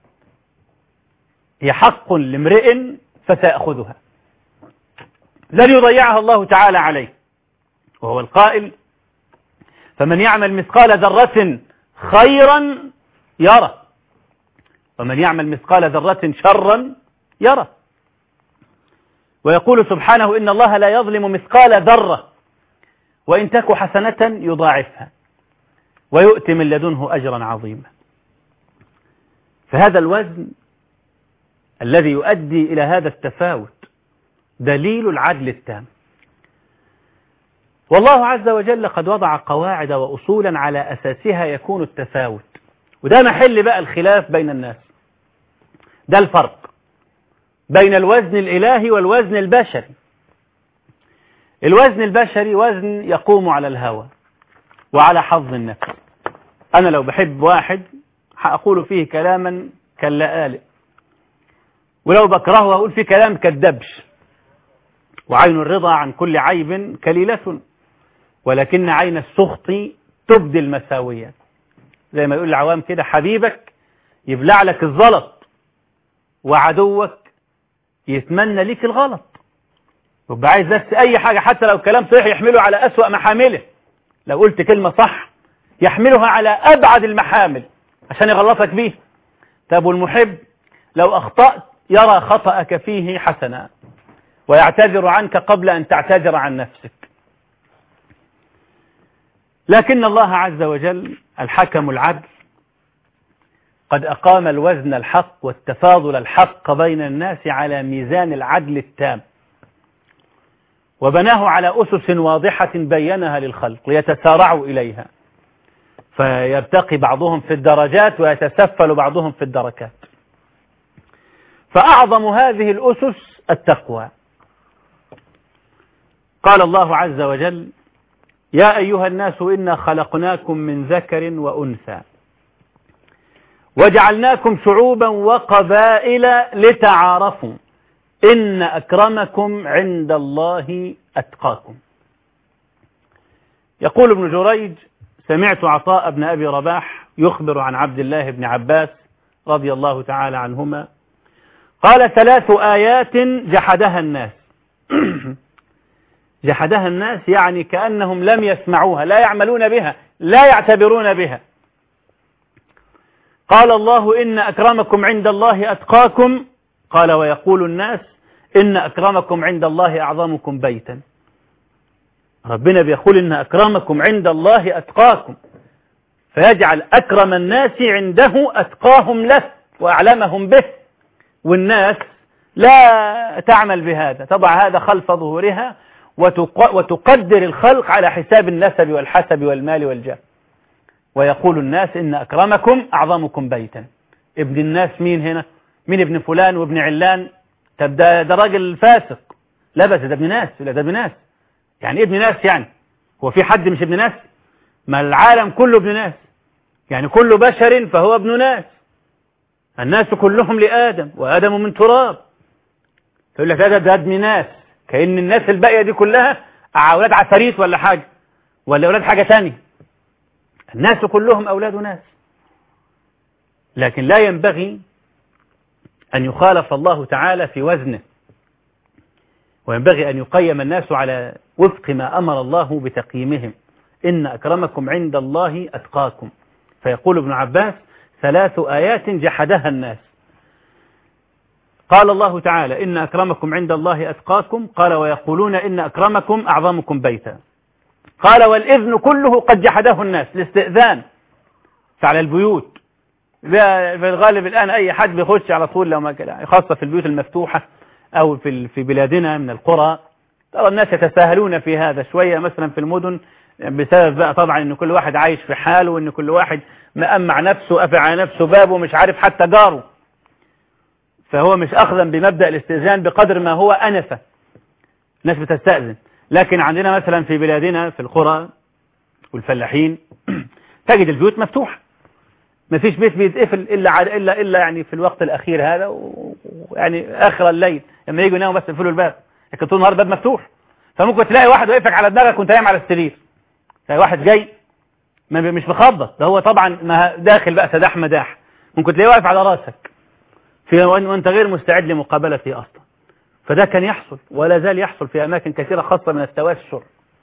هي حق لامرئ فسيأخذها، لن يضيعها الله تعالى عليه، وهو القائل: فمن يعمل مثقال ذرة خيرا يرى ومن يعمل مثقال ذرة شرا يرى. ويقول سبحانه: إن الله لا يظلم مثقال ذرة وإن تك حسنة يضاعفها ويؤتي من لدنه أجرا عظيما. فهذا الوزن الذي يؤدي إلى هذا التفاوت دليل العدل التام. والله عز وجل قد وضع قواعد وأصولا على أساسها يكون التفاوت، وده محل بقى الخلاف بين الناس. ده الفرق بين الوزن الإلهي والوزن البشري. الوزن البشري وزن يقوم على الهوى وعلى حظ النفس. أنا لو بحب واحد هأقول فيه كلاما كاللآلئ، ولو بكرهه هقول فيه كلام كالدبش. وعين الرضا عن كل عيب كليلة ولكن عين السخط تبدي المساوية. زي ما يقول العوام كده: حبيبك يبلع لك الزلط وعدوك يتمنى ليك الغلط. يبقى عايز بس أي حاجة حتى لو كلام صحيح يحمله على أسوأ محامله، لو قلت كلمة صح يحملها على أبعد المحامل عشان يغلطك بيه. طب والمحب لو أخطأت يرى خطأك فيه حسنا، ويعتذر عنك قبل أن تعتذر عن نفسك. لكن الله عز وجل الحكم العدل قد أقام الوزن الحق والتفاضل الحق بين الناس على ميزان العدل التام، وبناه على أسس واضحة بينها للخلق ليتسارعوا إليها، فيرتقي بعضهم في الدرجات ويتسفل بعضهم في الدركات. فأعظم هذه الأسس التقوى. قال الله عز وجل: يا أيها الناس إنا خلقناكم من ذكر وأنثى وجعلناكم شعوبا وقبائل لتعارفوا إن أكرمكم عند الله أتقاكم. يقول ابن جريج: سمعت عطاء بن أبي رباح يخبر عن عبد الله بن عباس رضي الله تعالى عنهما قال: 3 آيات جحدها الناس. جحدها الناس يعني كأنهم لم يسمعوها، لا يعملون بها، لا يعتبرون بها. قال الله: إن أكرمكم عند الله أتقاكم. قال: ويقول الناس: إن أكرمكم عند الله أعظمكم بيتا. ربنا بيقول: إن أكرمكم عند الله أتقاكم، فيجعل أكرم الناس عنده أتقاهم له وأعلمهم به، والناس لا تعمل بهذا، تضع هذا خلف ظهورها وتقدر الخلق على حساب النسب والحسب والمال والجاه. ويقول الناس: إن أكرمكم أعظمكم بيتا. ابن الناس مين هنا؟ مين ابن فلان وابن علان؟ طب ده راجل فاسق. لا بس ده ابن ناس. لا ده ابن ناس. يعني ابن ناس يعني هو في حد مش ابن ناس؟ ما العالم كله ابن ناس، يعني كل بشر فهو ابن ناس. الناس كلهم لآدم وآدم من تراب. فيقول لك ده ابن ناس، كأن الناس الباقية دي كلها أولاد عفاريت ولا حاجة، ولا أولاد حاجة تانية. الناس كلهم أولاد ناس. لكن لا ينبغي أن يخالف الله تعالى في وزنه، وينبغي أن يقيم الناس على وفق ما أمر الله بتقييمهم. إن أكرمكم عند الله أتقاكم. فيقول ابن عباس: 3 آيات جحدها الناس. قال الله تعالى: إن أكرمكم عند الله أتقاكم. قال: ويقولون إن أكرمكم أعظمكم بيتا. قال: والإذن كله قد جحده الناس، الاستئذان على البيوت. في الغالب الآن أي حد بيخش على طول، لو ما خاصة في البيوت المفتوحة أو في بلادنا من القرى، ترى الناس يتساهلون في هذا شوية. مثلا في المدن بسبب بقى طبعا إن كل واحد عايش في حاله، وإن كل واحد مأمع نفسه قافل على نفسه بابه، مش عارف حتى جاره، فهو مش أخذا بمبدأ الاستئذان بقدر ما هو أنفة. الناس بتستأذن. لكن عندنا مثلا في بلادنا في القرى والفلاحين تجد البيوت مفتوحة، ما فيش بيت بيتقفل إلا يعني في الوقت الأخير هذا، ويعني آخر الليل لما يجوا يناموا بس يقفلوا الباب، لكن طول النهار الباب مفتوح. فممكن تلاقي واحد واقفك على دماغك وانت نايم على السرير، تلاقي واحد جاي مش مخبط، ده هو طبعا ما داخل بقى سداح مداح، ممكن تلاقيه واقف على راسك وانت غير مستعد لمقابلته أصلا. فده كان يحصل ولا زال يحصل في أماكن كثيرة خاصة من التوسع.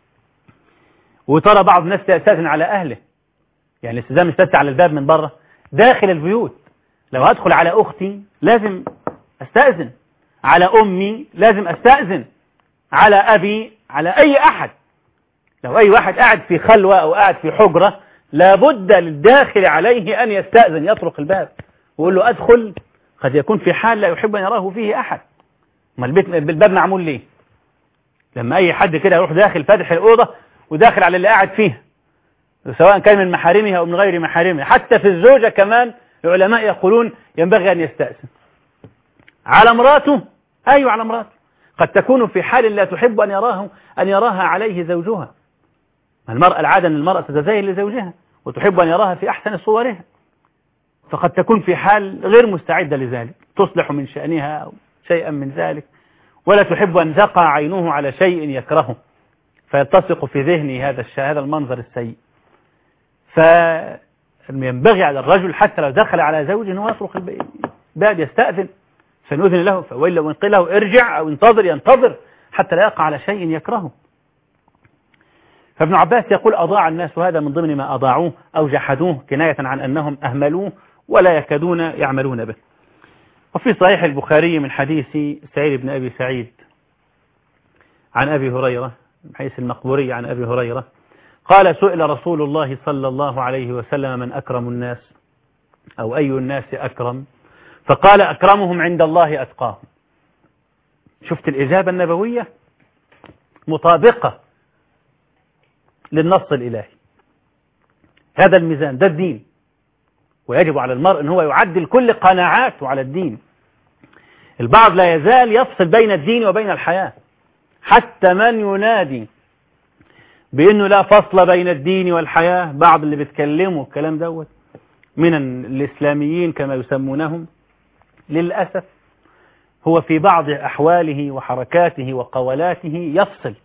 وترى بعض الناس تستأذن على أهله، يعني الاستئذان مش على الباب من بره، داخل البيوت. لو هدخل على أختي لازم أستأذن، على أمي لازم أستأذن، على أبي، على أي أحد. لو أي واحد قاعد في خلوة أو قاعد في حجرة لابد للداخل عليه أن يستأذن، يطرق الباب ويقول له أدخل. قد يكون في حال لا يحب أن يراه فيه أحد. ما الباب معمول ليه؟ لما أي حد كده يروح داخل فاتح الأوضة وداخل على اللي قاعد فيها، سواء كان من محارمها أو من غير محارمها. حتى في الزوجة كمان العلماء يقولون ينبغي أن يستأذن. على مراته، أيوة على مراته، قد تكون في حال لا تحب أن يراها عليه زوجها. المرأة العادة أن المرأة تتزين لزوجها وتحب أن يراها في أحسن صورها، فقد تكون في حال غير مستعدة لذلك، تصلح من شأنها أو شيئا من ذلك، ولا تحب أن تقع عينه على شيء يكرهه فيلتصق في ذهنه هذا المنظر السيء. فينبغي على الرجل حتى لو دخل على زوجه أنه يطرق الباب يستأذن، فنؤذن له، فوإلا وإن له ارجع أو ينتظر حتى لا يقع على شيء يكرهه. فابن عباس يقول: أضاع الناس، وهذا من ضمن ما أضاعوه أو جحدوه، كناية عن أنهم أهملوه ولا يكادون يعملون به. وفي صحيح البخاري من حديث سعيد بن أبي سعيد عن أبي هريرة من حيث المقبوري عن أبي هريرة قال سئل رسول الله صلى الله عليه وسلم من أكرم الناس أو أي الناس أكرم فقال أكرمهم عند الله أتقاهم. شفت الإجابة النبوية مطابقة للنص الإلهي. هذا الميزان، ده الدين، ويجب على المرء أن هو يعدل كل قناعاته على الدين. البعض لا يزال يفصل بين الدين وبين الحياة، حتى من ينادي بأنه لا فصل بين الدين والحياة، بعض اللي بيتكلموا الكلام دوت من الإسلاميين كما يسمونهم، للأسف هو في بعض أحواله وحركاته وقولاته يفصل،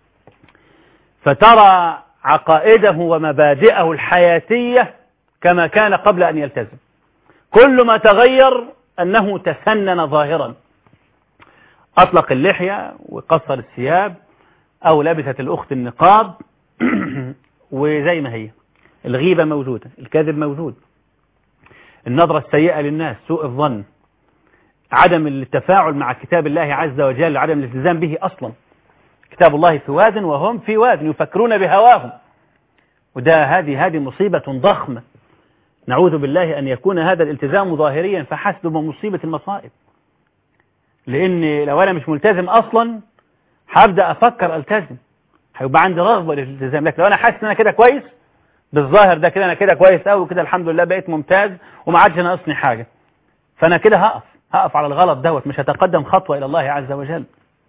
فترى عقائده ومبادئه الحياتية كما كان قبل أن يلتزم. كل ما تغير أنه تسنن ظاهرا، أطلق اللحية وقصر الثياب أو لبست الأخت النقاب وزي ما هي. الغيبة موجودة، الكذب موجود، النظرة السيئة للناس، سوء الظن، عدم التفاعل مع كتاب الله عز وجل، عدم الالتزام به أصلا. كتاب الله في واد وهم في واد يفكرون بهواهم، وده هذه مصيبة ضخمة. نعوذ بالله أن يكون هذا الالتزام ظاهريا فحسب مصيبة المصائب. لأن لو أنا مش ملتزم أصلا هبدأ أفكر ألتزم، هيبقى عندي رغبة للالتزام. لكن لو أنا حاسس إن أنا كده كويس بالظاهر ده، كده أنا كده كويس أوي كده الحمد لله بقيت ممتاز وما عادش ناقصني حاجة، فأنا كده هقف على الغلط دوت، مش هتقدم خطوة إلى الله عز وجل.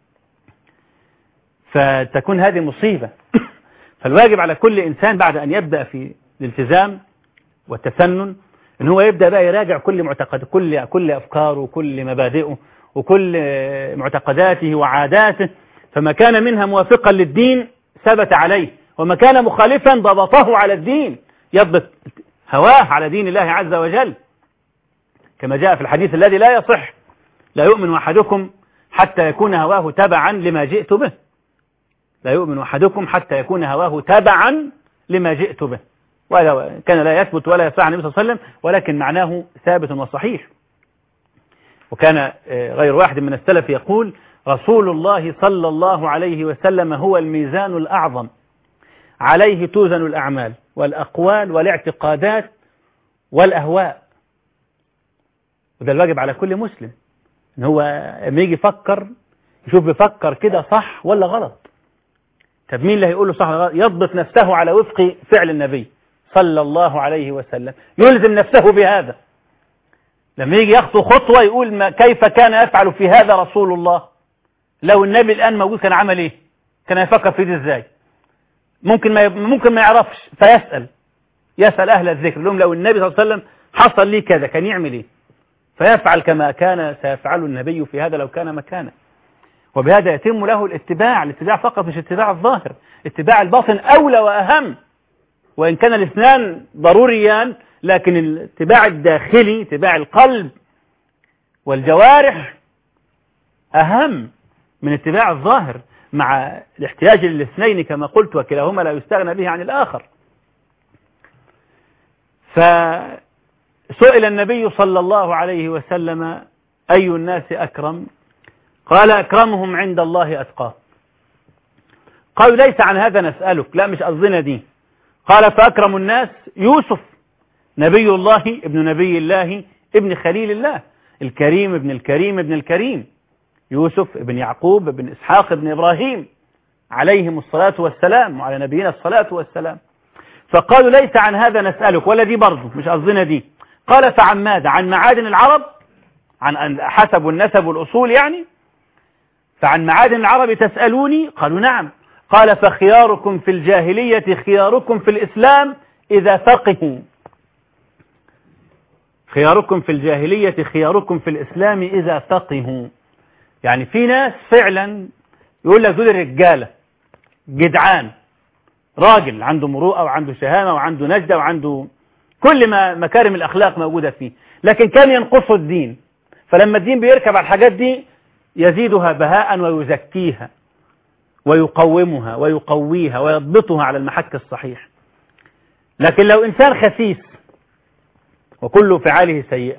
فتكون هذه مصيبة. فالواجب على كل إنسان بعد أن يبدأ في الالتزام والتسنن إن هو يبدأ بقى يراجع كل معتقد، كل أفكاره وكل مبادئه وكل معتقداته وعاداته، فما كان منها موافقا للدين ثبت عليه، وما كان مخالفا ضبطه على الدين، يضبط هواه على دين الله عز وجل، كما جاء في الحديث الذي لا يصح: لا يؤمن أحدكم حتى يكون هواه تبعا لما جئت به. لا يؤمن أحدكم حتى يكون هواه تبعا لما جئت به. وهذا كان لا يثبت ولا يصح عن النبي صلى الله عليه وسلم، ولكن معناه ثابت وصحيح. وكان غير واحد من السلف يقول: رسول الله صلى الله عليه وسلم هو الميزان الأعظم، عليه توزن الأعمال والأقوال والاعتقادات والأهواء. وده الواجب على كل مسلم، إن هو لما يجي يفكر يشوف بيفكر كده صح ولا غلط. طب مين اللي هيقول له صح ولا غلط؟ يضبط نفسه على وفق فعل النبي صلى الله عليه وسلم، يلزم نفسه بهذا. لما يجي يخطو خطوة يقول كيف كان يفعل في هذا رسول الله؟ لو النبي الآن موجود كان عمل إيه؟ كان يفكر في دي إزاي؟ ممكن ما يعرفش، يسأل أهل الذكر، لهم لو النبي صلى الله عليه وسلم حصل لي كذا كان يعمل إيه؟ فيفعل كما كان سيفعل النبي في هذا لو كان مكانه. وبهذا يتم له الاتباع فقط، مش اتباع الظاهر، اتباع الباطن أولى وأهم، وإن كان الاثنان ضروريان، لكن الاتباع الداخلي، اتباع القلب والجوارح، أهم من اتباع الظاهر، مع الاحتياج للاثنين كما قلت، وكلاهما لا يستغنى به عن الآخر. فسئل النبي صلى الله عليه وسلم: أي الناس أكرم؟ قال: أكرمهم عند الله أتقاهم. قالوا: ليس عن هذا نسألك، لا مش قصدنا دي. قال: فأكرم الناس يوسف، نبي الله ابن نبي الله ابن خليل الله، الكريم ابن الكريم ابن الكريم، يوسف ابن يعقوب ابن إسحاق ابن إبراهيم عليهم الصلاة والسلام، وعلى نبينا الصلاة والسلام. فقالوا: ليس عن هذا نسألك، ولا دي برضه مش قصدنا دي. قال: فعن ماذا؟ عن معادن العرب، عن حسب النسب والأصول يعني. فعن معادن العرب تسألوني؟ قالوا: نعم. قال: فخياركم في الجاهلية خياركم في الإسلام إذا فقهوا. خياركم في الجاهلية خياركم في الإسلام إذا فقهوا. يعني في ناس فعلا يقول لك دول الرجالة جدعان، راجل عنده مروءة وعنده شهامة وعنده نجدة وعنده كل ما مكارم الأخلاق موجودة فيه، لكن كان ينقصه الدين، فلما الدين بيركب على الحاجات دي يزيدها بهاء ويزكيها ويقومها ويقويها ويضبطها على المحك الصحيح. لكن لو إنسان خسيس وكل فعاله سيئة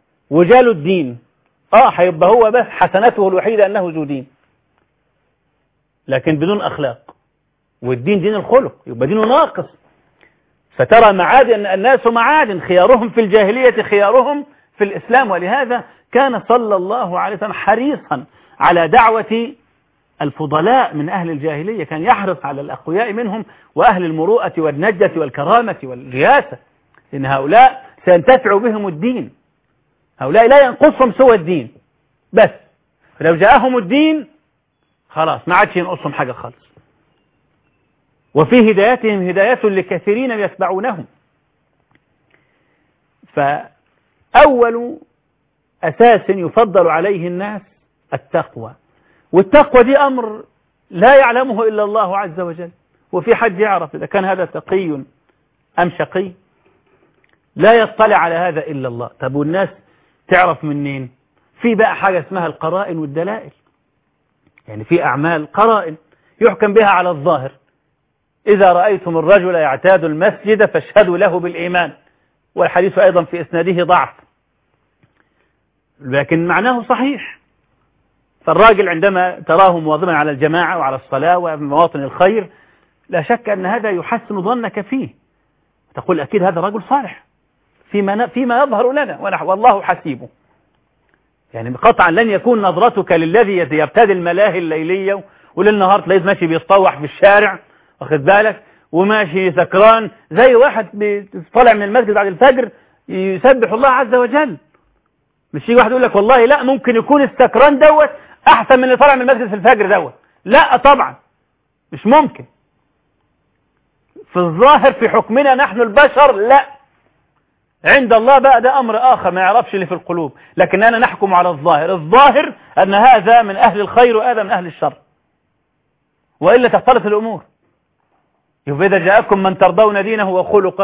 وجاله الدين، هيبقى هو بس حسناته الوحيدة أنه ذو دين، لكن بدون أخلاق، والدين دين الخلق، يبقى دينه ناقص. فترى معادن الناس معادن، خيارهم في الجاهلية خيارهم في الإسلام. ولهذا كان صلى الله عليه وسلم حريصا على دعوة الفضلاء من أهل الجاهلية، كان يحرص على الأقوياء منهم وأهل المروءة والنجدة والكرامة والرياسة، إن هؤلاء سينتفع بهم الدين، هؤلاء لا ينقصهم سوى الدين بس، فلو جاءهم الدين خلاص ما عادش ينقصهم حاجة خالص. وفي هدايتهم هداية لكثيرين يتبعونهم. فأول أساس يفضل عليه الناس التقوى، والتقوى دي أمر لا يعلمه إلا الله عز وجل. وفي حد يعرف إذا كان هذا تقي أم شقي؟ لا يطلع على هذا إلا الله. طب والناس تعرف منين؟ في بقى حاجة اسمها القرائن والدلائل، يعني في أعمال قرائن يحكم بها على الظاهر. إذا رأيتم الرجل يعتاد المسجد فاشهدوا له بالإيمان، والحديث أيضا في إسناده ضعف لكن معناه صحيح. فالراجل عندما تراه مواظبا على الجماعة وعلى الصلاة ومواطن الخير، لا شك أن هذا يحسن ظنك فيه، تقول أكيد هذا رجل صالح فيما يظهر لنا والله حسيبه. يعني قطعا لن يكون نظرتك للذي يبتدي الملاهي الليلية وللنهار تلاقيه ماشي بيتطوح في الشارع، واخد بالك، وماشي سكران زي واحد طالع من المسجد بعد الفجر يسبح الله عز وجل. مش يجي واحد يقول لك والله لا، ممكن يكون السكران دوت احسن من اللي طالع من المسجد في الفجر دوت. لا طبعا مش ممكن. في الظاهر في حكمنا نحن البشر لا، عند الله بقى ده أمر آخر ما يعرفش اللي في القلوب، لكننا نحكم على الظاهر. الظاهر أن هذا من أهل الخير وهذا من أهل الشر، وإلا تختلط الأمور. يبقى إذا جاءكم من ترضون دينه وخلقه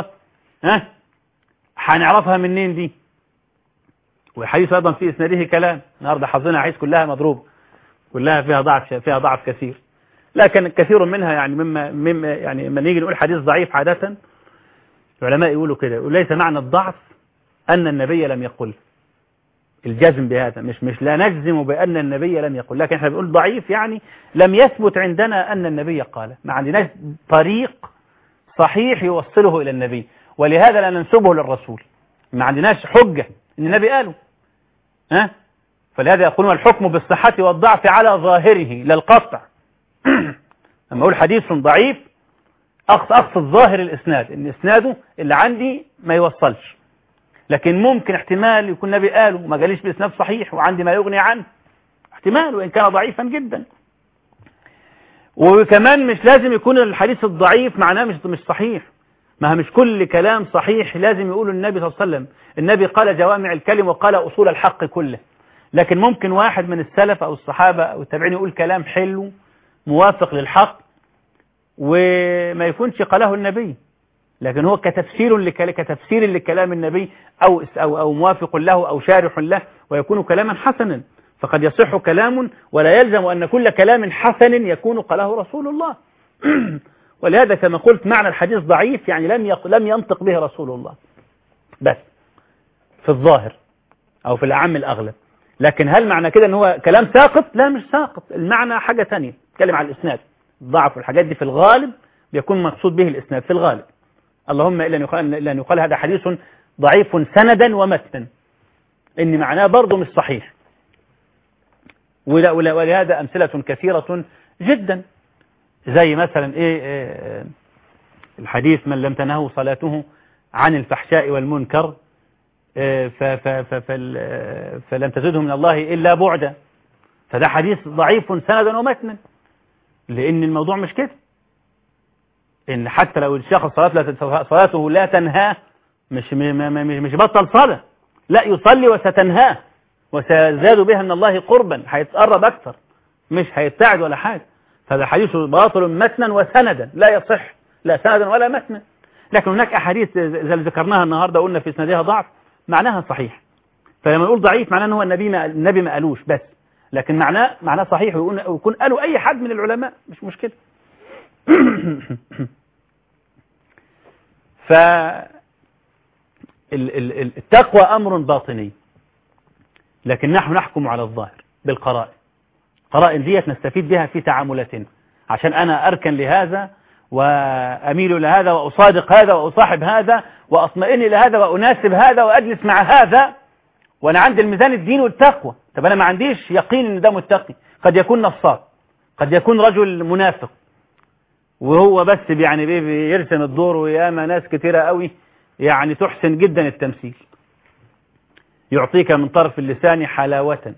هنعرفها منين دي؟ والحديث أيضا في إسناده كلام، النهارده حظنا عيش كلها مضروبة، كلها فيها ضعف كثير، لكن كثير منها يعني مما يعني لما نيجي نقول حديث ضعيف عادة العلماء يقولوا كده، وليس معنى الضعف أن النبي لم يقل، الجزم بهذا مش لا نجزم بأن النبي لم يقل، لكن احنا بنقول ضعيف يعني لم يثبت عندنا أن النبي قال، ما عندناش طريق صحيح يوصله إلى النبي، ولهذا لا ننسبه للرسول، ما عندناش حجة إن النبي قاله. فلهذا يقولون الحكم بالصحة والضعف على ظاهره لا القطع. لما أقول حديث ضعيف أقصد ظاهر الإسناد، إن إسناده اللي عندي ما يوصلش، لكن ممكن احتمال يكون النبي قاله وما قاليش بإسناد صحيح وعندي ما يغني عنه، احتمال وإن كان ضعيفا جدا. وكمان مش لازم يكون الحديث الضعيف معناه مش صحيح، ما مش كل كلام صحيح لازم يقوله النبي صلى الله عليه وسلم. النبي قال جوامع الكلم وقال أصول الحق كله، لكن ممكن واحد من السلف أو الصحابة أو التابعين يقول كلام حلو موافق للحق وما يكونش قاله النبي، لكن هو كتفسير لكلام النبي أو موافق له أو شارح له، ويكون كلاما حسنا. فقد يصح كلام ولا يلزم أن كل كلام حسن يكون قاله رسول الله. ولهذا كما قلت معنى الحديث ضعيف يعني لم ينطق به رسول الله بس في الظاهر أو في الأعم الأغلب. لكن هل معنى كده أن هو كلام ساقط؟ لا مش ساقط، المعنى حاجة تانية. نتكلم عن الإسناد، الضعف والحاجات دي في الغالب بيكون مقصود به الإسناد في الغالب، اللهم إلا أن يقال هذا حديث ضعيف سندا ومتنا، إن معناه برضه مش صحيح. ولهذا أمثلة كثيرة جدا، زي مثلا الحديث من لم تنهه صلاته عن الفحشاء والمنكر فلم تزده من الله إلا بعدا، فده حديث ضعيف سندا ومتنا، لأن الموضوع مش كده، إن حتى لو الشخص صلاته لا تنهاه مش بطل صلاة، لا يصلي وستنهاه وسيزداد بها من الله قربا، هيتقرب أكثر مش هيتعد ولا حاجة. فهذا حديث باطل متنا وسندا لا يصح، لا سندا ولا متنا. لكن هناك أحاديث زي اللي ذكرناها النهاردة قلنا في إسنادها ضعف معناها صحيح، فلما نقول ضعيف معناه أنه النبي ما قالوش بس، لكن معناه صحيح ويكون قالوا أي حد من العلماء مش مشكلة. فالتقوى أمر باطني، لكن نحن نحكم على الظاهر بالقرائن. قرائن ديت نستفيد بها في تعاملاتنا، عشان أنا أركن لهذا وأميل لهذا وأصادق هذا وأصاحب هذا وأطمئن لهذا وأناسب هذا وأجلس مع هذا، وأنا عندي الميزان الدين والتقوى. طب أنا ما عنديش يقين إن ده متقي، قد يكون نصاب، قد يكون رجل منافق، وهو بس يعني بيرسم الدور، وياما ناس كتيرة قوي يعني تحسن جدا التمثيل، يعطيك من طرف اللسان حلاوة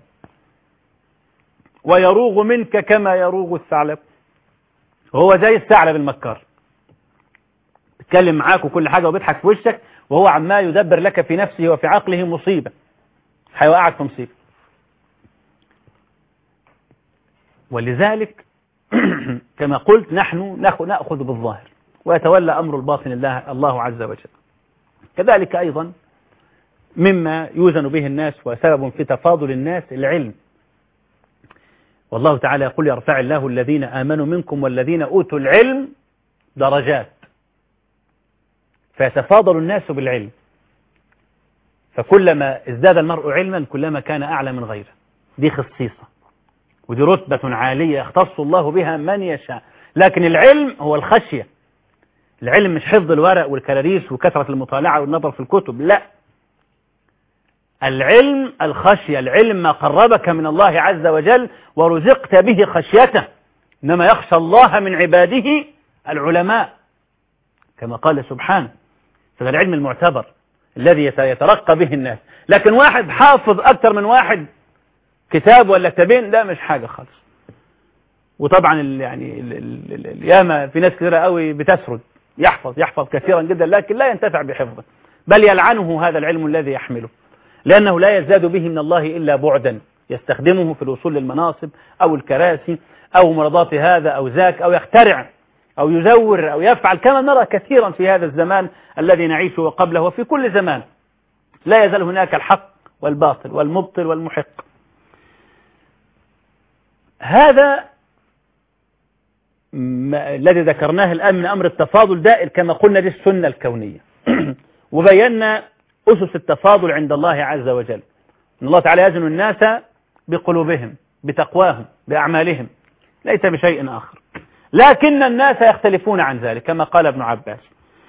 ويروغ منك كما يروغ الثعلب. وهو زي الثعلب المكار، بيتكلم معاك وكل حاجة وبيضحك في وشك، وهو عما يدبر لك في نفسه وفي عقله مصيبة، هيوقعك في مصيبة. ولذلك كما قلت نحن نأخذ بالظاهر ويتولى أمر الباطن الله عز وجل. كذلك أيضا مما يوزن به الناس وسبب في تفاضل الناس العلم. والله تعالى يقول يرفع الله الذين آمنوا منكم والذين أوتوا العلم درجات، فيتفاضل الناس بالعلم، فكلما ازداد المرء علما كلما كان أعلى من غيره. دي خصيصة ودي رتبة عالية يختص الله بها من يشاء. لكن العلم هو الخشية. العلم مش حفظ الورق والكراريس وكثرة المطالعة والنظر في الكتب، لا، العلم الخشية. العلم ما قربك من الله عز وجل ورزقت به خشيته، إنما يخشى الله من عباده العلماء كما قال سبحانه. فهذا العلم المعتبر الذي يترقى به الناس. لكن واحد حافظ أكثر من واحد كتاب ولا كتابين، ده مش حاجة خالص. وطبعا يعني الياما في ناس كثيرة قوي بتسرد، يحفظ كثيرا جدا لكن لا ينتفع بحفظه، بل يلعنه هذا العلم الذي يحمله، لأنه لا يزداد به من الله إلا بعدا، يستخدمه في الوصول للمناصب أو الكراسي أو مرضات هذا أو ذاك، أو يخترع أو يزور أو يفعل، كما نرى كثيرا في هذا الزمان الذي نعيشه وقبله وفي كل زمان. لا يزال هناك الحق والباطل والمبطل والمحق. هذا الذي ذكرناه الآن من أمر التفاضل دائر كما قلنا دي السنة الكونية. وبينا أسس التفاضل عند الله عز وجل، إن الله تعالى يزن الناس بقلوبهم بتقواهم بأعمالهم، ليس بشيء آخر، لكن الناس يختلفون عن ذلك كما قال ابن عباس.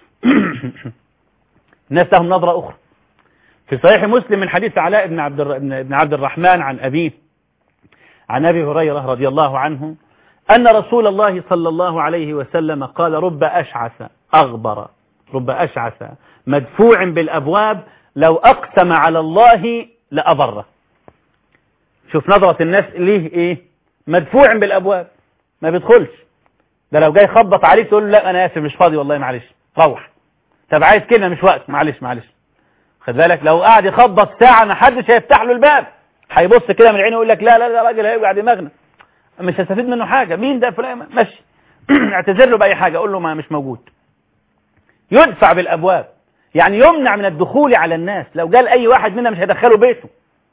الناس لهم نظرة أخرى. في صحيح مسلم من حديث علاء بن عبد الرحمن عن أبيه عن أبي هريرة رضي الله عنه أن رسول الله صلى الله عليه وسلم قال رب أشعث أغبر، رب أشعث مدفوع بالأبواب لو أقسم على الله لأبره. شوف نظرة الناس ليه إيه؟ مدفوع بالأبواب، ما بيدخلش. ده لو جاي خبط عليك تقول له لا أنا آسف مش فاضي والله معلش روح. طب عايز كلمة مش وقت معلش. خد بالك لو قاعد يخبط ساعة ما حدش هيفتح له الباب، هيبص كده من عينه يقول لك لا ده راجل هيوجع دماغنا مش هستفيد منه حاجة. مين ده فلان؟ ماشي اعتذر له بأي حاجة، أقول له ما مش موجود. يدفع بالأبواب يعني يمنع من الدخول على الناس. لو قال أي واحد منا مش هيدخله بيته،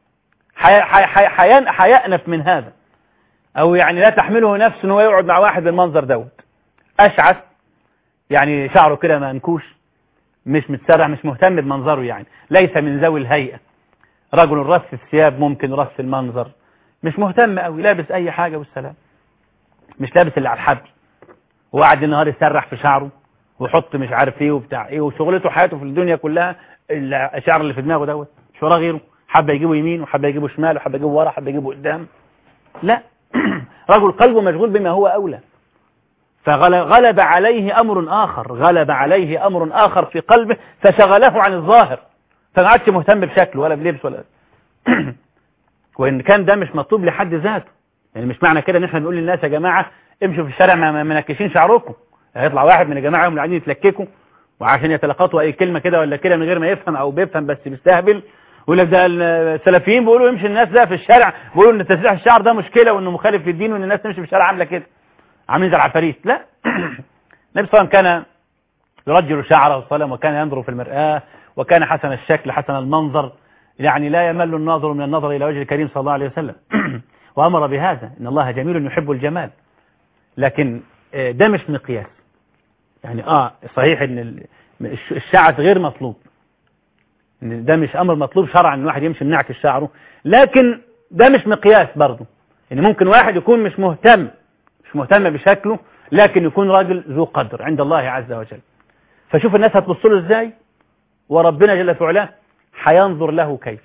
حيأنف من هذا، أو يعني لا تحمله نفسه أنه يقعد مع واحد بالمنظر دوت. أشعث يعني شعره كده منكوش، مش متسرع، مش مهتم بمنظره، يعني ليس من ذوي الهيئة، رجل رص الثياب ممكن رص المنظر، مش مهتم قوي، لابس أي حاجة والسلام، مش لابس اللي على الحبل، وقعد النهار يسرح في شعره ويحط مش عارف ايه وبتاع ايه، وشغلته حياته في الدنيا كلها الشعر اللي في دماغه دوت، مش وراه غيره، حبه يجيبه يمين وحبه يجيبه شمال وحبه يجيبه ورا حبه يجيبه قدام. لا رجل قلبه مشغول بما هو أولى. فغلب عليه أمر آخر في قلبه فشغله عن الظاهر، فما عادش مهتم بشكله ولا بلبس ولا وإن كان ده مش مطلوب لحد ذاته. يعني مش معنى كده ان احنا بنقول للناس يا جماعة امشوا في الشارع ما منكشين شعركم. هيطلع واحد من الجماعة هم قاعدين يتلككوا وعشان يتلقطوا اي كلمة كده ولا كده من غير ما يفهم او بيفهم بس بيستهبل، ويقول لك ده السلفيين بيقولوا يمشي الناس ده في الشارع، بيقولوا ان تسريح الشعر ده مشكلة وانه مخالف للدين وان الناس تمشي في الشارع عاملة كده عاملين زي العفاريت. لا النبي صلى الله عليه وسلم كان يرجل شعره وسلم، وكان ينظر في المرآة، وكان حسن الشكل حسن المنظر، يعني لا يمل الناظر من النظر إلى وجه الكريم صلى الله عليه وسلم. وأمر بهذا إن الله جميل يحب الجمال. لكن ده مش مقياس. يعني صحيح إن الشعث غير مطلوب، إن ده مش أمر مطلوب شرعا إن واحد يمشي منعكس شعره، لكن ده مش مقياس برضه. إن ممكن واحد يكون مش مهتم مهتم بشكله، لكن يكون راجل ذو قدر عند الله عز وجل. فشوف الناس هتبص له ازاي، وربنا جل في علاه هينظر له كيف.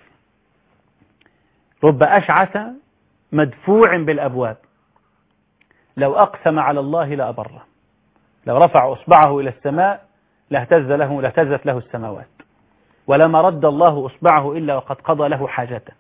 رب أشعث مدفوع بالأبواب لو أقسم على الله لأبره، لو رفع أصبعه إلى السماء لاهتزت له السماوات، ولما رد الله أصبعه إلا وقد قضى له حاجته.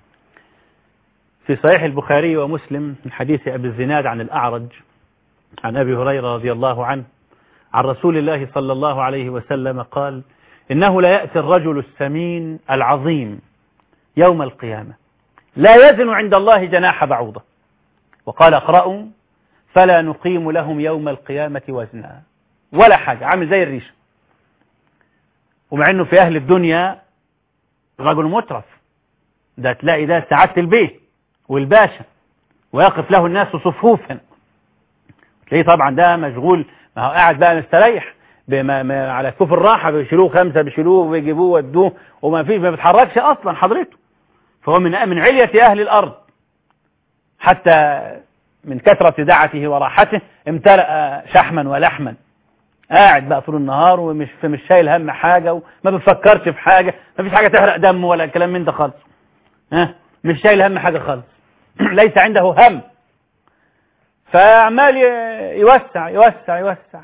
في صحيح البخاري ومسلم من حديث أبي الزناد عن الأعرج عن أبي هريرة رضي الله عنه عن رسول الله صلى الله عليه وسلم قال: إنه لا يأتي الرجل السمين العظيم يوم القيامة لا يزن عند الله جناح بعوضة، وقال: اقرأوا فلا نقيم لهم يوم القيامة وزنا، ولا حاجة، عامل زي الريشة. ومع أنه في أهل الدنيا رجل مترف، ده تلاقي ده سعادة البيت والباشا ويقف له الناس صفوفا، تلاقيه طبعا ده مشغول، ما هو قاعد بقى مستريح على كوف الراحة، بيشيلوه 5 بيشيلوه ويجيبوه ودوه، وما فيش، ما بيتحركش أصلا حضرته. فهو من علية أهل الأرض، حتى من كثرة دعته وراحته امتلأ شحما ولحما، قاعد بقى طول النهار ومش شايل هم حاجة، وما بيفكرش في حاجة، ما فيش حاجة تحرق دمه ولا الكلام من ده خالص، مش شايل هم حاجة خالص ليس عنده هم، فعمال يوسع يوسع يوسع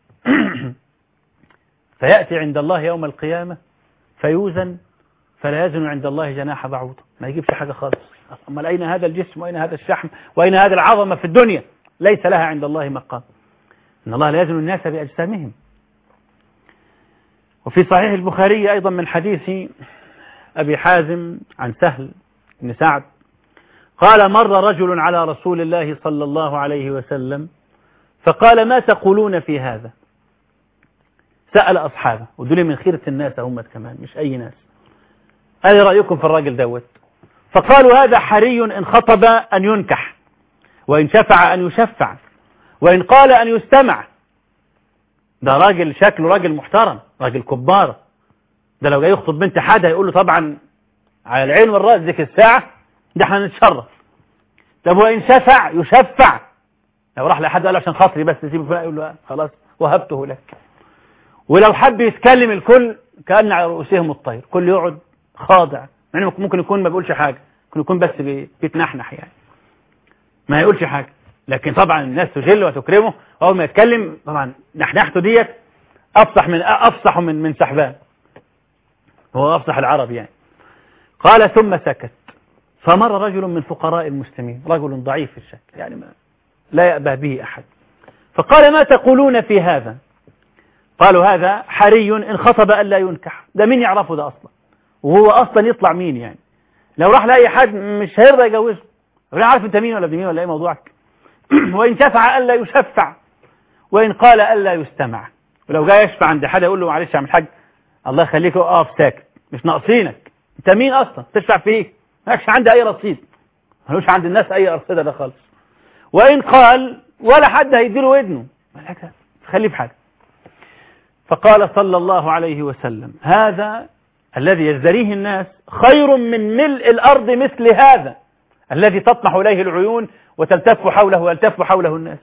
فيأتي عند الله يوم القيامة فيوزن فلا يزن عند الله جناح بعوضة، ما يجيبش حاجة خالص. أما أين هذا الجسم وأين هذا الشحم وأين هذه العظمة في الدنيا؟ ليس لها عند الله مقام. إن الله لا يزن الناس بأجسامهم. وفي صحيح البخاري أيضا من حديث أبي حازم عن سهل بن سعد قال: مر رجل على رسول الله صلى الله عليه وسلم فقال: ما تقولون في هذا؟ سأل أصحابه، ودول من خيرة الناس هم كمان، مش أي ناس. قال: إيه رأيكم في الراجل دوت؟ فقالوا: هذا حري إن خطب أن ينكح، وإن شفع أن يشفع، وإن قال أن يستمع. ده راجل شكله راجل محترم، راجل كبار، ده لو جاي يخطب بنت حد هيقول له طبعا على العين والرأس ذيك الساعة ده احنا نتشرف. طب وإن شفع يشفع، لو راح لحد قال عشان خاطري بس سيبه فلان، يقول له خلاص وهبته لك. ولو حب يتكلم الكل كأن على رؤوسهم الطير، كل يقعد خاضع، يعني ممكن يكون ما بيقولش حاجة، ممكن يكون بس بيتنحنح يعني ما يقولش حاجة، لكن طبعا الناس تجله وتكرمه، أول ما يتكلم طبعا نحنحته ديت أفصح من سحبان، هو أفصح العرب يعني. قال: ثم سكت، فمر رجل من فقراء المسلمين، رجل ضعيف في الشكل يعني لا يأبه به أحد، فقال: ما تقولون في هذا؟ قالوا: هذا حري إن خطب ألا ينكح. ده مين يعرفه ده أصلا؟ وهو أصلا يطلع مين يعني؟ لو راح لأي حد مش هيرضى يجوزه، ولا عارف انت مين ولا ابن مين ولا ايه موضوعك. وإن شفع ألا يشفع، وإن قال ألا يستمع. ولو جاي يشفع عند حد يقول له: معلش يا عم الحاج الله يخليك اقف ساكت، مش ناقصينك، انت مين اصلا تشفع فيه؟ مالكش عندي اي رصيد، مالوش عند الناس اي ارصده ده خالص. وإن قال ولا حد هيديله ودنه، مالك خليه في حاجه. فقال صلى الله عليه وسلم: هذا الذي يزدريه الناس خير من ملء الأرض مثل هذا الذي تطمح إليه العيون وتلتف حوله ويلتف حوله الناس.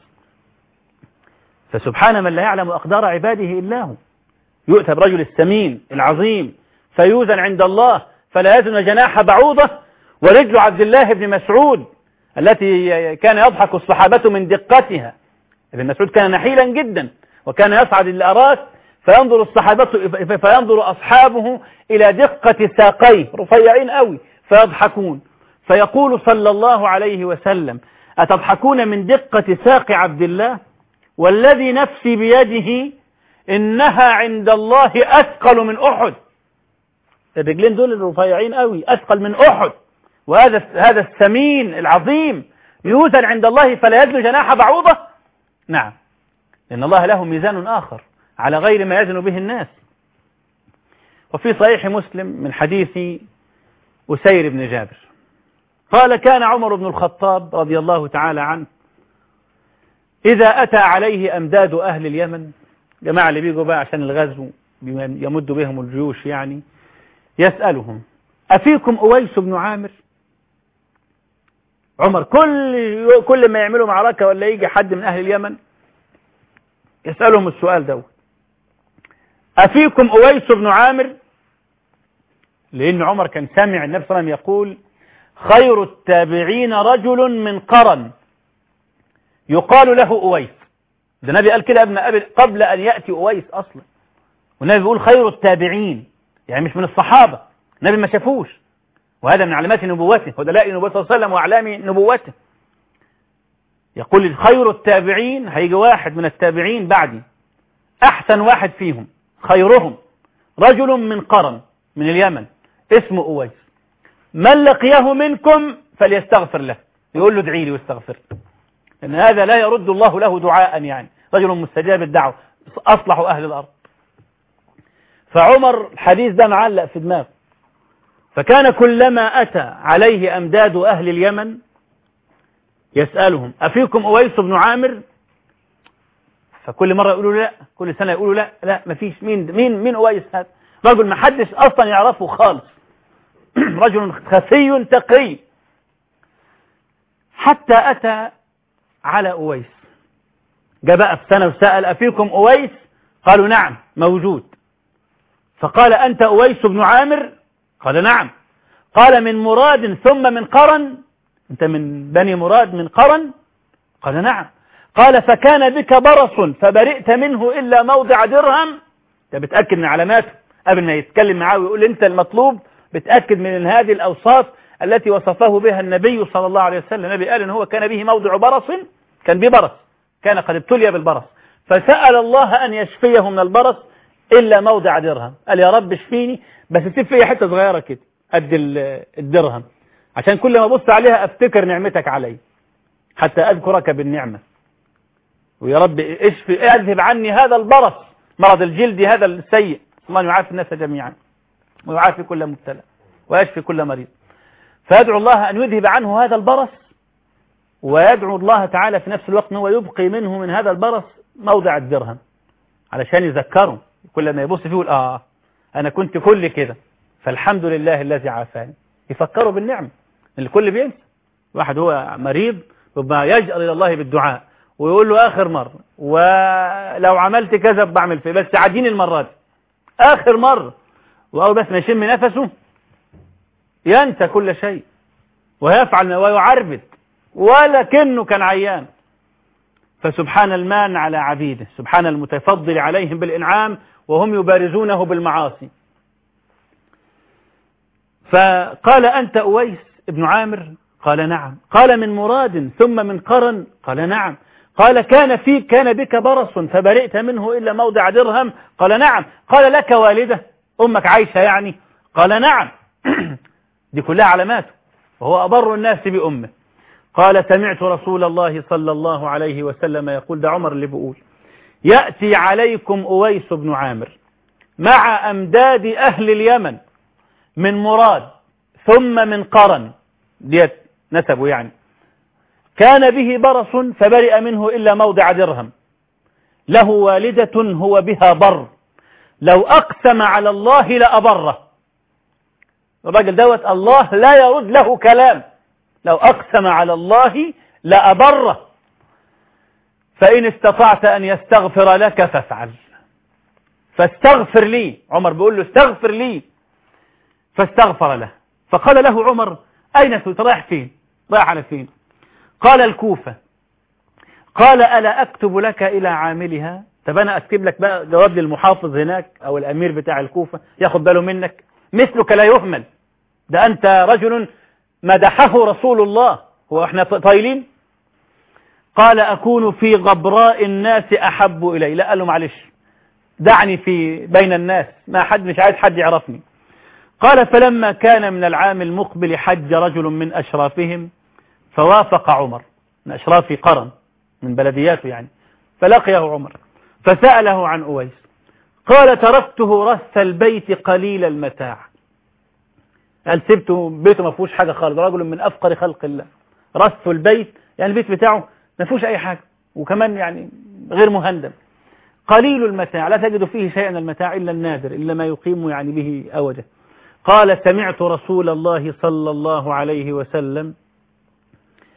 فسبحان من لا يعلم أقدار عباده إلا هو. يؤتى برجل السمين العظيم فيوزن عند الله فلا يزن جناح بعوضة. ورجل عبد الله بن مسعود التي كان يضحك الصحابة من دقتها. ابن مسعود كان نحيلا جدا وكان يصعد الأراك فينظر أصحابه إلى دقة ساقيه رفيعين قوي فيضحكون، فيقول صلى الله عليه وسلم: أتضحكون من دقة ساق عبد الله؟ والذي نفسي بيده إنها عند الله أثقل من أحد. الرجلين دول الرفيعين قوي أثقل من أحد، وهذا السمين العظيم يوزن عند الله فلا يزن جناح بعوضة. نعم، لأن الله له ميزان آخر على غير ما يزن به الناس. وفي صحيح مسلم من حديث أسير بن جابر قال: كان عمر بن الخطاب رضي الله تعالى عنه إذا أتى عليه أمداد أهل اليمن، جماعة اللي بيجوا بقى عشان الغزو يمد بهم الجيوش يعني، يسألهم: أفيكم أويس بن عامر؟ عمر كل ما يعملوا معركة ولا يجي حد من أهل اليمن يسألهم السؤال ده: أفيكم أويس بن عامر؟ لأن عمر كان سامع النبي صلى الله عليه وسلم يقول: خير التابعين رجل من قرن يقال له أويس. ده النبي قال كده قبل أن يأتي أويس أصلا. والنبي بيقول خير التابعين، يعني مش من الصحابة، النبي ما شافوش، وهذا من علامات نبوته ودلائل نبوته صلى الله عليه وسلم وأعلام نبوته. يقول خير التابعين، هيجي واحد من التابعين بعدي أحسن واحد فيهم خيرهم رجل من قرن من اليمن اسمه أويس، من لقيه منكم فليستغفر له، يقول له ادعي لي واستغفر، لأن هذا لا يرد الله له دعاء، يعني رجل مستجاب الدعوة أصلح أهل الأرض. فعمر الحديث ده معلق في دماغه، فكان كلما أتى عليه أمداد أهل اليمن يسألهم: أفيكم أويس بن عامر؟ فكل مرة يقولوا لا، كل سنة يقولوا لا ما فيش. مين أويس هذا؟ رجل ما حدش أصلا يعرفه خالص، رجل خفي تقي. حتى أتى على أويس، جاء بقى في سنة وسأل: أفيكم أويس؟ قالوا نعم موجود. فقال: أنت أويس بن عامر؟ قال نعم. قال: من مراد ثم من قرن؟ أنت من بني مراد من قرن؟ قال نعم. قال: فكان بك برص فبرئت منه إلا موضع درهم؟ أنت بتأكد من علاماته قبل ما يتكلم معاه ويقول أنت المطلوب، بتأكد من هذه الأوصاف التي وصفه بها النبي صلى الله عليه وسلم. النبي قال إن هو كان به موضع برص، كان به برص، كان قد ابتلي بالبرص، فسأل الله أن يشفيه من البرص إلا موضع درهم. قال: يا رب اشفيني بس سيب فيها حتة صغيرة كده قد الدرهم، عشان كل ما ابص عليها افتكر نعمتك علي حتى أذكرك بالنعمة. ويا رب اشفي، اذهب عني هذا البرص، مرض الجلد هذا السيء. الله يعافي الناس جميعا ويعافي كل مبتلى ويشفي كل مريض. فيدعو الله أن يذهب عنه هذا البرص، ويدعو الله تعالى في نفس الوقت أنه يبقي منه من هذا البرص موضع الدرهم، علشان يذكره كل ما يبص فيه يقول أنا كنت كل كده فالحمد لله الذي عافاني. يفكروا بالنعمة. الكل بينسى. واحد هو مريض يبقى يجأر إلى الله بالدعاء ويقول له آخر مرة، ولو عملت كذا بعمل فيه، بس عديني المرة دي آخر مرة، وأول بس ما يشم نفسه ينسى كل شيء ويفعل ويعربد ولكنه كان عيان. فسبحان المان على عبيده، سبحان المتفضل عليهم بالإنعام وهم يبارزونه بالمعاصي. فقال: أنت أويس ابن عامر؟ قال نعم. قال: من مراد ثم من قرن؟ قال نعم. قال: كان بك برص فبرئت منه إلا موضع درهم؟ قال نعم. قال: لك والدة؟ أمك عايشة يعني؟ قال نعم. دي كلها علاماته، وهو أبر الناس بأمه. قال: سمعت رسول الله صلى الله عليه وسلم يقول، ده عمر اللي بيقول: يأتي عليكم أويس بن عامر مع أمداد أهل اليمن من مراد ثم من قرن، ديت نسبه يعني، كان به برص فبرئ منه إلا موضع درهم، له والدة هو بها بر، لو أقسم على الله لأبره. الراجل دوت الله لا يرد له كلام، لو أقسم على الله لأبره، فإن استطعت أن يستغفر لك فافعل، فاستغفر لي. عمر بيقول له استغفر لي، فاستغفر له. فقال له عمر: أين كنت رايح فين؟ رايح على فين؟ قال: الكوفة. قال: ألا أكتب لك إلى عاملها؟ طب أنا أكتب لك بقى جواب للمحافظ هناك أو الأمير بتاع الكوفة ياخد باله منك، مثلك لا يهمل، ده أنت رجل مدحه رسول الله، هو احنا طايلين؟ قال: أكون في غبراء الناس أحب إلي. لا، قال له معلش دعني في بين الناس، ما حد مش عايز حد يعرفني. قال: فلما كان من العام المقبل حج رجل من أشرافهم فوافق عمر، من أشراف قرن من بلدياته يعني، فلقيه عمر فسأله عن أويس. قال: تركته رث البيت قليل المتاع. قال: سبته بيته ما فيهوش حاجة خالص، رجل من أفقر خلق الله. رث البيت يعني البيت بتاعه ما فيهوش أي حاجة، وكمان يعني غير مهندم. قليل المتاع، لا تجد فيه شيئا المتاع إلا النادر، إلا ما يقيم يعني به أوجه. قال: سمعت رسول الله صلى الله عليه وسلم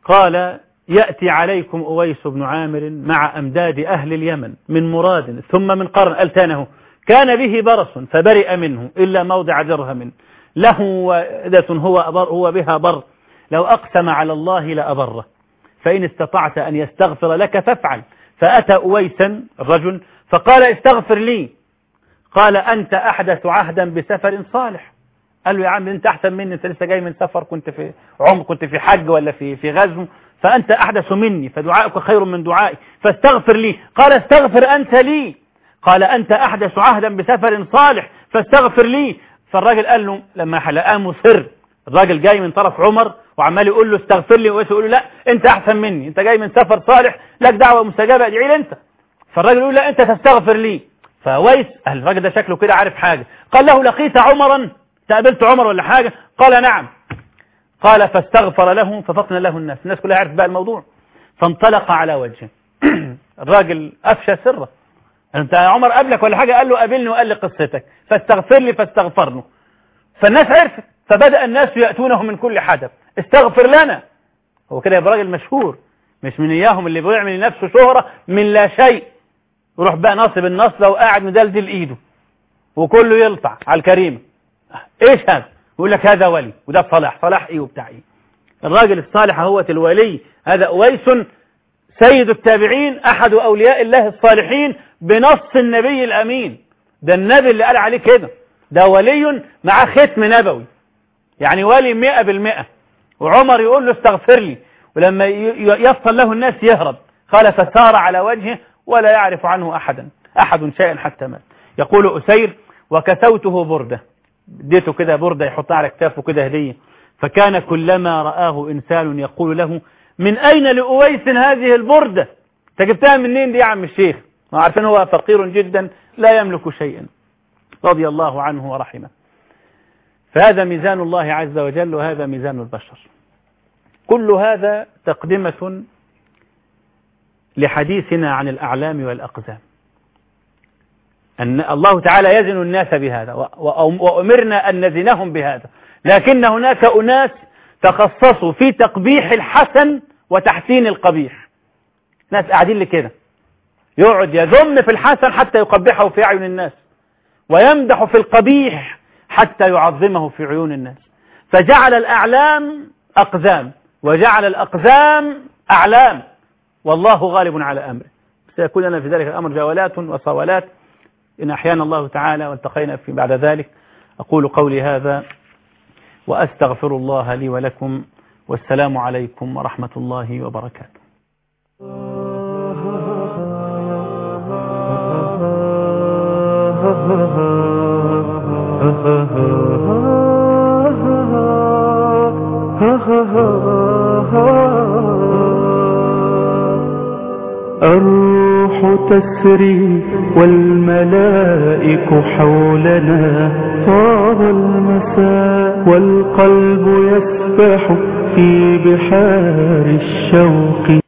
قال يأتي عليكم أويس بن عامر مع أمداد أهل اليمن من مراد ثم من قرن ألتانه كان به برص فبرئ منه إلا موضع درهم له وإدة هو بها بر لو أقسم على الله لأبره فإن استطعت أن يستغفر لك فافعل. فأتى أويسا الرجل فقال استغفر لي. قال أنت أحدث عهدا بسفر صالح. قال له يا عم أنت أحسن مني، أنت لسه جاي من سفر، كنت في عمر، كنت في حج ولا في غزو، فأنت أحدث مني فدعائك خير من دعائي فاستغفر لي. قال استغفر أنت لي. قال أنت أحدث عهدا بسفر صالح فاستغفر لي. فالراجل قال له لما لقاه مصر، الراجل جاي من طرف عمر وعمال يقول له استغفر لي، ويقول له لا أنت أحسن مني، أنت جاي من سفر صالح لك دعوة مستجابة ادعي لي أنت. فالراجل يقول لا أنت تستغفر لي. فويس الراجل ده شكله كده عارف حاجة، قال له لقيت عمرا، تقابلت عمر ولا حاجة؟ قال نعم. قال فاستغفر له ففطن له الناس كلها عرف بقى الموضوع، فانطلق على وجهه. الراجل أفشى سره، أنت يا عمر قبلك ولا حاجة؟ قال له قابلني وقال لي قصتك فاستغفر لي فاستغفر له. فالناس عرفت فبدأ الناس يأتونه من كل حدب استغفر لنا. هو كده يبقى راجل مشهور، مش من إياهم اللي بيعمل لنفسه شهرة من لا شيء، يروح بقى ناصب النصلة وقاعد مدلدل إيده وكله يلطع على الكريمة. إيش هذا؟ يقول لك هذا ولي وده صلاح إيه وبتاع إيه. الراجل الصالح هو الولي. هذا أويس سيد التابعين أحد أولياء الله الصالحين بنص النبي الأمين. ده النبي اللي قال عليه كده، ده ولي مع ختم نبوي، يعني ولي 100%. وعمر يقول له استغفر لي، ولما يفصل له الناس يهرب. قال فسار على وجهه ولا يعرف عنه أحد شيئا حتى مات. يقول أسير وكسوته بردة، اديته كده بردة يحطها على كتافه كده هدية، فكان كلما رآه إنسان يقول له من أين لأويس هذه البردة؟ انت جبتها منين دي يا عم الشيخ؟ ما عارفين هو فقير جدا لا يملك شيئا، رضي الله عنه ورحمه. فهذا ميزان الله عز وجل وهذا ميزان البشر. كل هذا تقدمة لحديثنا عن الأعلام والأقزام، أن الله تعالى يزن الناس بهذا وأمرنا أن نزنهم بهذا، لكن هناك أناس تخصصوا في تقبيح الحسن وتحسين القبيح. ناس قاعدين لكده، يقعد يذم في الحسن حتى يقبحه في أعين الناس، ويمدح في القبيح حتى يعظمه في عيون الناس. فجعل الأعلام أقزام وجعل الأقزام أعلام، والله غالب على أمره. سيكون لنا في ذلك الأمر جولات وصولات إن أحيانا الله تعالى والتقينا في بعد ذلك. أقول قولي هذا وأستغفر الله لي ولكم، والسلام عليكم ورحمة الله وبركاته. الروح تسري والملائك حولنا، طاب المساء والقلب يسبح في بحار الشوق.